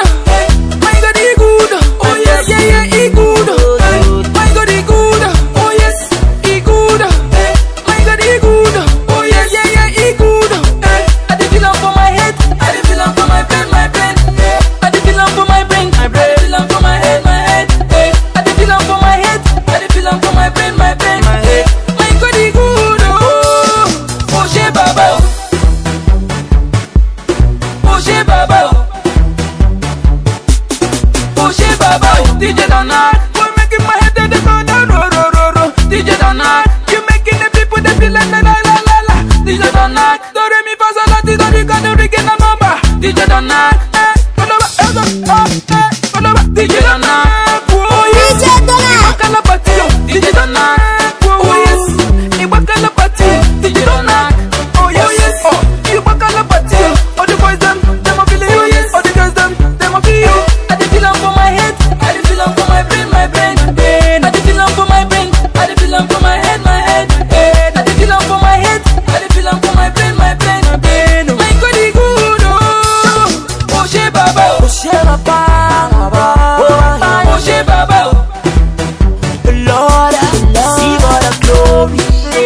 My God, he good. Oh yes, yeah yeah, he good. My God, he good. Oh yes, he good. My God, he good. Oh yes, yeah yeah, he good. I did feel for my head. I did feel for my brain, my brain. I did feel for my brain, my brain. Feel for my head, my head. I did feel for my head. I did feel for my brain, my brain. My God, he good. Oh, oh shit, baba. Oh shit, baba. Oh shit, baba. D J don't knock. You're making my head they go down, ro ro ro ro. D J don't knock. You're making the people they feel like la la la la la. D J don't knock. Do re mi fa sol la ti do re ga do re ga na number. D J don't knock. Eh, follow up, eh, eh, follow up. D J don't knock. Oh yes. D J don't knock. Iwaka la party yo. D J don't knock. Oh yes. Iwaka la party. D J don't knock. Oh yes. Oh, Iwaka la party yo. All the boys them, them a feel it. Oh yes. All the girls them, them a feel it. I dey feel 'em for my head. I dey feel 'em for my brain, my brain. I dey feel 'em for my brain. I dey feel 'em for my head, my head. I dey feel 'em for my head. I dey feel 'em for my brain, my brain. My God, he good. Oh, oh shit, baba. Oh shit, baba. Oh shit, baba. Lord, see all the glory.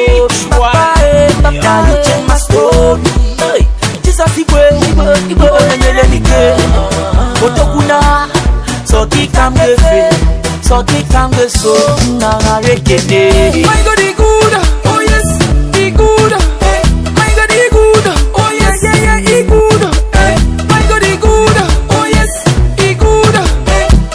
Now you change my story. Jesus, he way, he go and let me go. Otokuna, so he come the free, so he come the so now I reckon it. My God, he good. Oh yes, he good. My God, he good. Oh yes, yeah yeah, he good. My God, he good. Oh yes, he good.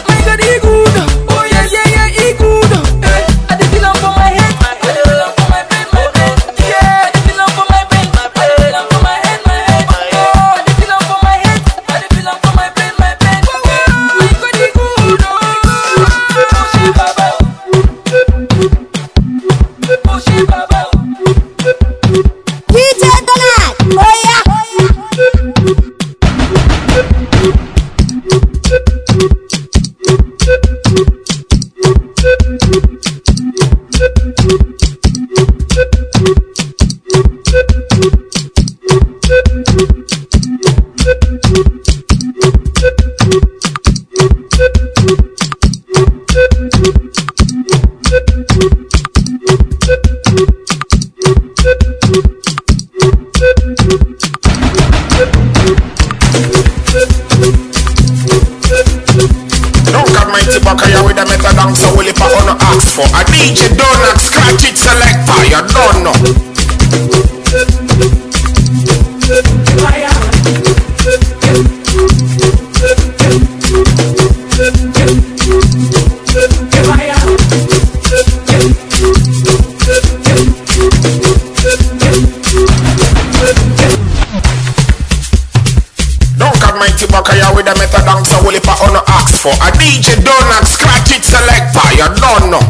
Bakaya with a method dance, so will it on the ask for a D J Donak, scratch it selector, you don't know. Don't cut mighty Bakaya with a method dance, so will it on the ask for a D J Donak, scratch it selector, you don't know.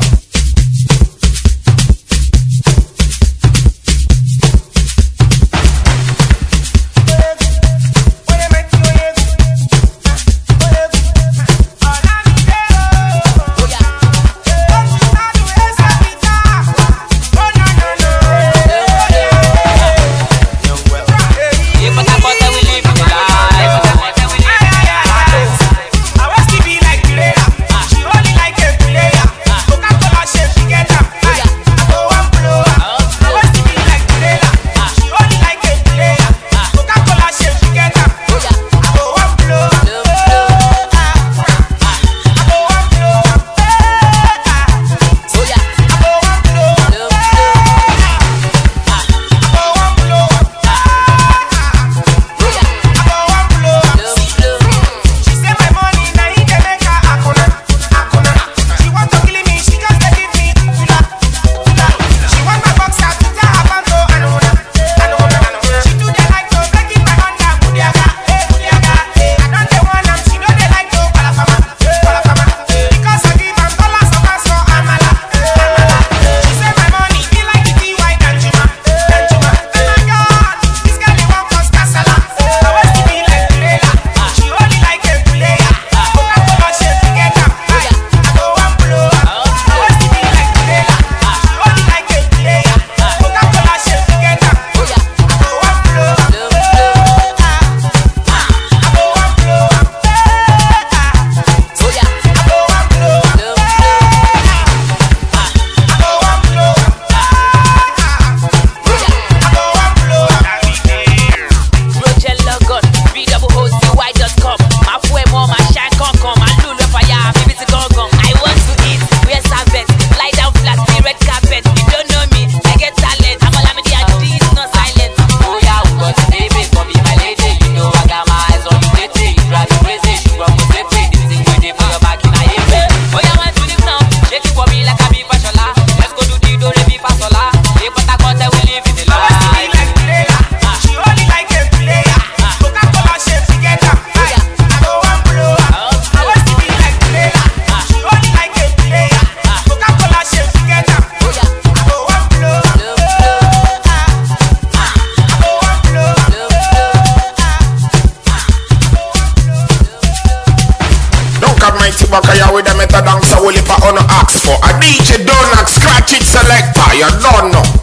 Bakaya with a method dance, so will it on the ask for a D J Donak, scratch it selector, you don't know.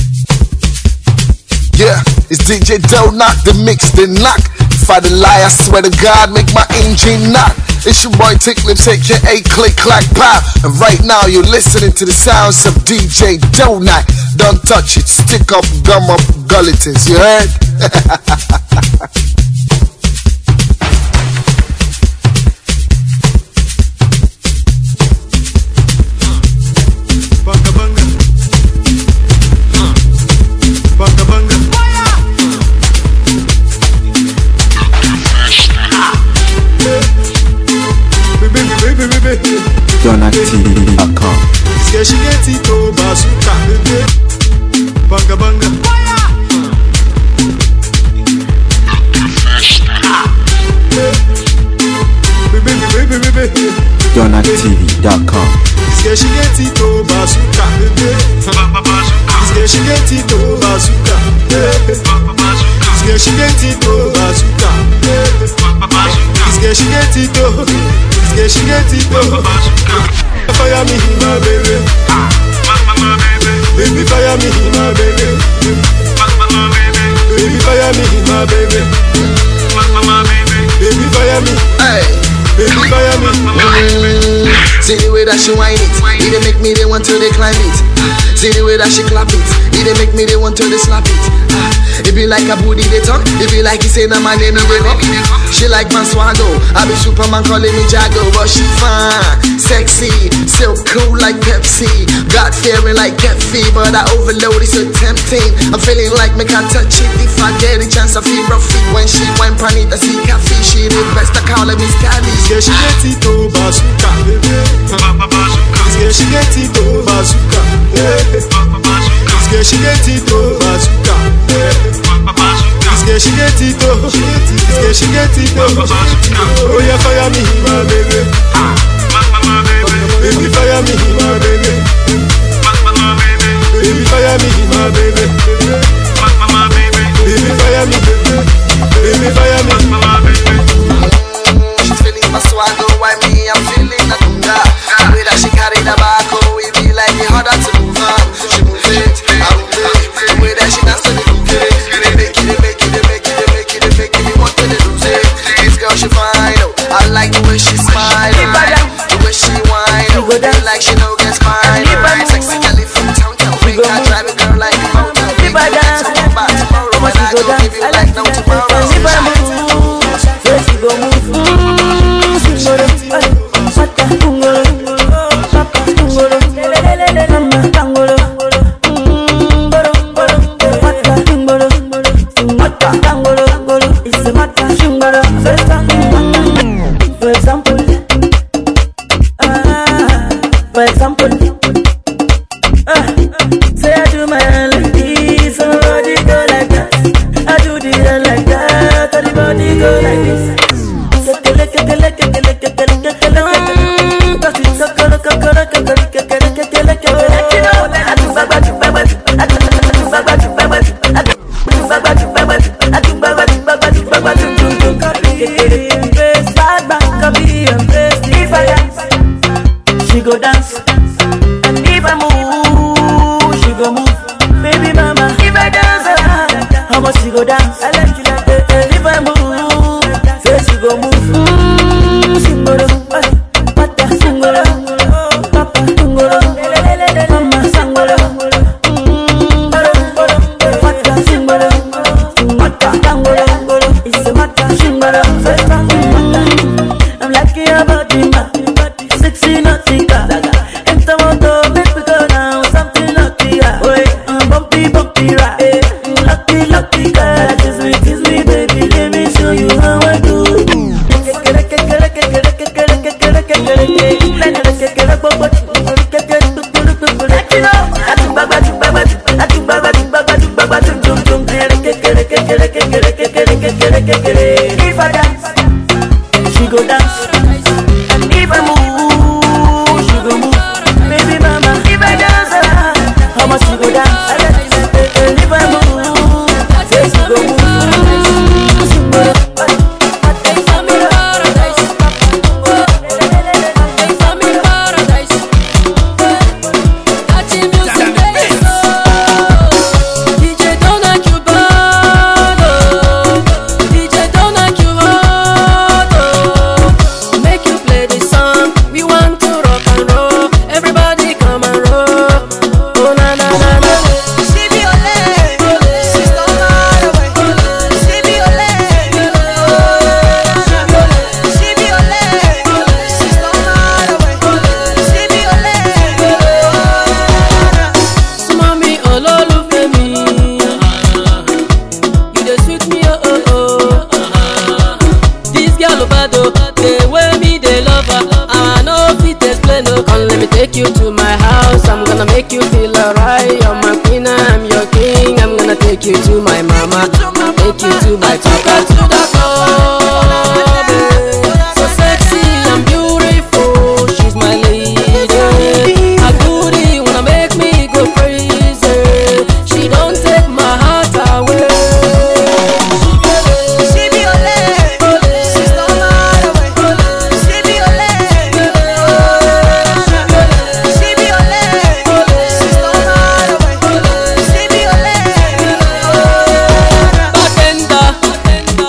Yeah, it's D J Donak, the mix, the knock. If I the lie, I swear to God, make my engine knock. It's your boy Tick Lips, aka Click Clack Pop. And right now you're listening to the sounds of D J Donak. Don't touch it, stick up, gum up, gulletins, you heard? Donak T V dot com. She get it to bazooka, banga banga. Donak T V dot com. She get it to bazooka, she get it to bazooka, she get it to bazooka, she get it to. She get it go. Fire me, my baby. Baby, fire me, my baby. Baby, fire me, my baby. Baby, fire me. Hey, baby, fire me. See the way that she whine it, it dey make me they want to they climb it. See the way that she clap it, it dey make me they want to they slap it. It be like a booty they talk, it be like he say now my name they go. She like my swaggo, I be Superman calling me Jago, but she fine, sexy, so cool like Pepsi. God fearing like cat fee, but I overload it so tempting. I'm feeling like me can't touch it if I get a chance. I feel rough it when she wine pan it. I see coffee, she the best. I call her Miss Callie. Yeah, she get it to bazooka, baby. Yeah, she get it to bazooka, yeah. Yeah, she get it to bazooka, yeah. Yeah, she get it to, yeah, she get it to. Oh yeah, fire me, my baby. Baby, fire me, my baby. Baby, fire me, my baby. Baby, fire me, baby, fire me. She's feeling my swagger, why me? I'm feeling the tunga. The way that she carry the back, oh, it be like it harder to move on. She move it, I move it. The way that she dance to the hook it, they make it, they make it, they make it, they make it, they make it. You want to lose it? This girl she fine, oh. I like the way she smile, the way she whine, oh. Feel like she know gets fine. Sexy girl from town, town. Make her drive a girl like a mountain. Make her dance to come back tomorrow, and I go give you like no tomorrow. She go move. For example, uh, for example, uh, say I do my hand like this, somebody go like that. I do the hand like that, everybody go like this. She go dance, and if I move, she go move. Baby mama, if I dance, how much she go dance? I like you like that. And if I move, say she go move. Mm, singolo, pata singolo, papa singolo, mama singolo. Mm, pata singolo, pata singolo. It's a mata singolo. I'm lucky about the mat, sexy naughty car. Enter motor, make we go now, something naughty. Wait, I'm bumpy, bumpy ride. Lucky, lucky car, kiss me, kiss me, baby, let me show you how I do. If I dance, she go dance. And if I move, she go move. Baby mama, if I dance, how much she go dance? And if I move, say she go move. Take you to my house, I'm gonna make you feel alright. You're my queen, I'm your king. I'm gonna take you to my mama, take you to my papa, to the club. So sexy and beautiful, she's my lady. A goodie wanna make me go crazy. She don't take my heart away. She be ole, she's not mad away. She be ole. Bartender,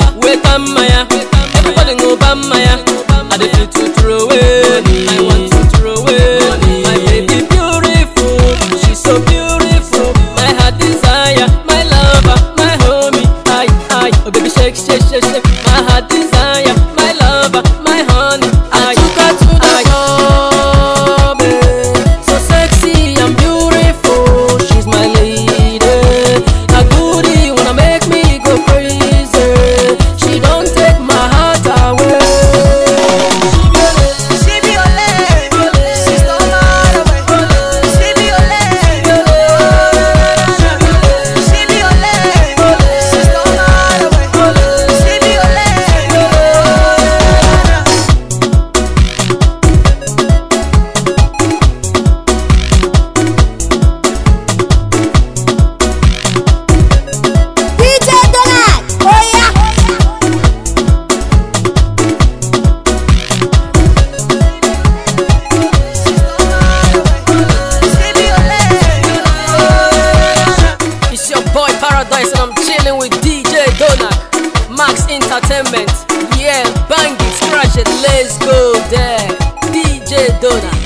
D J Dona.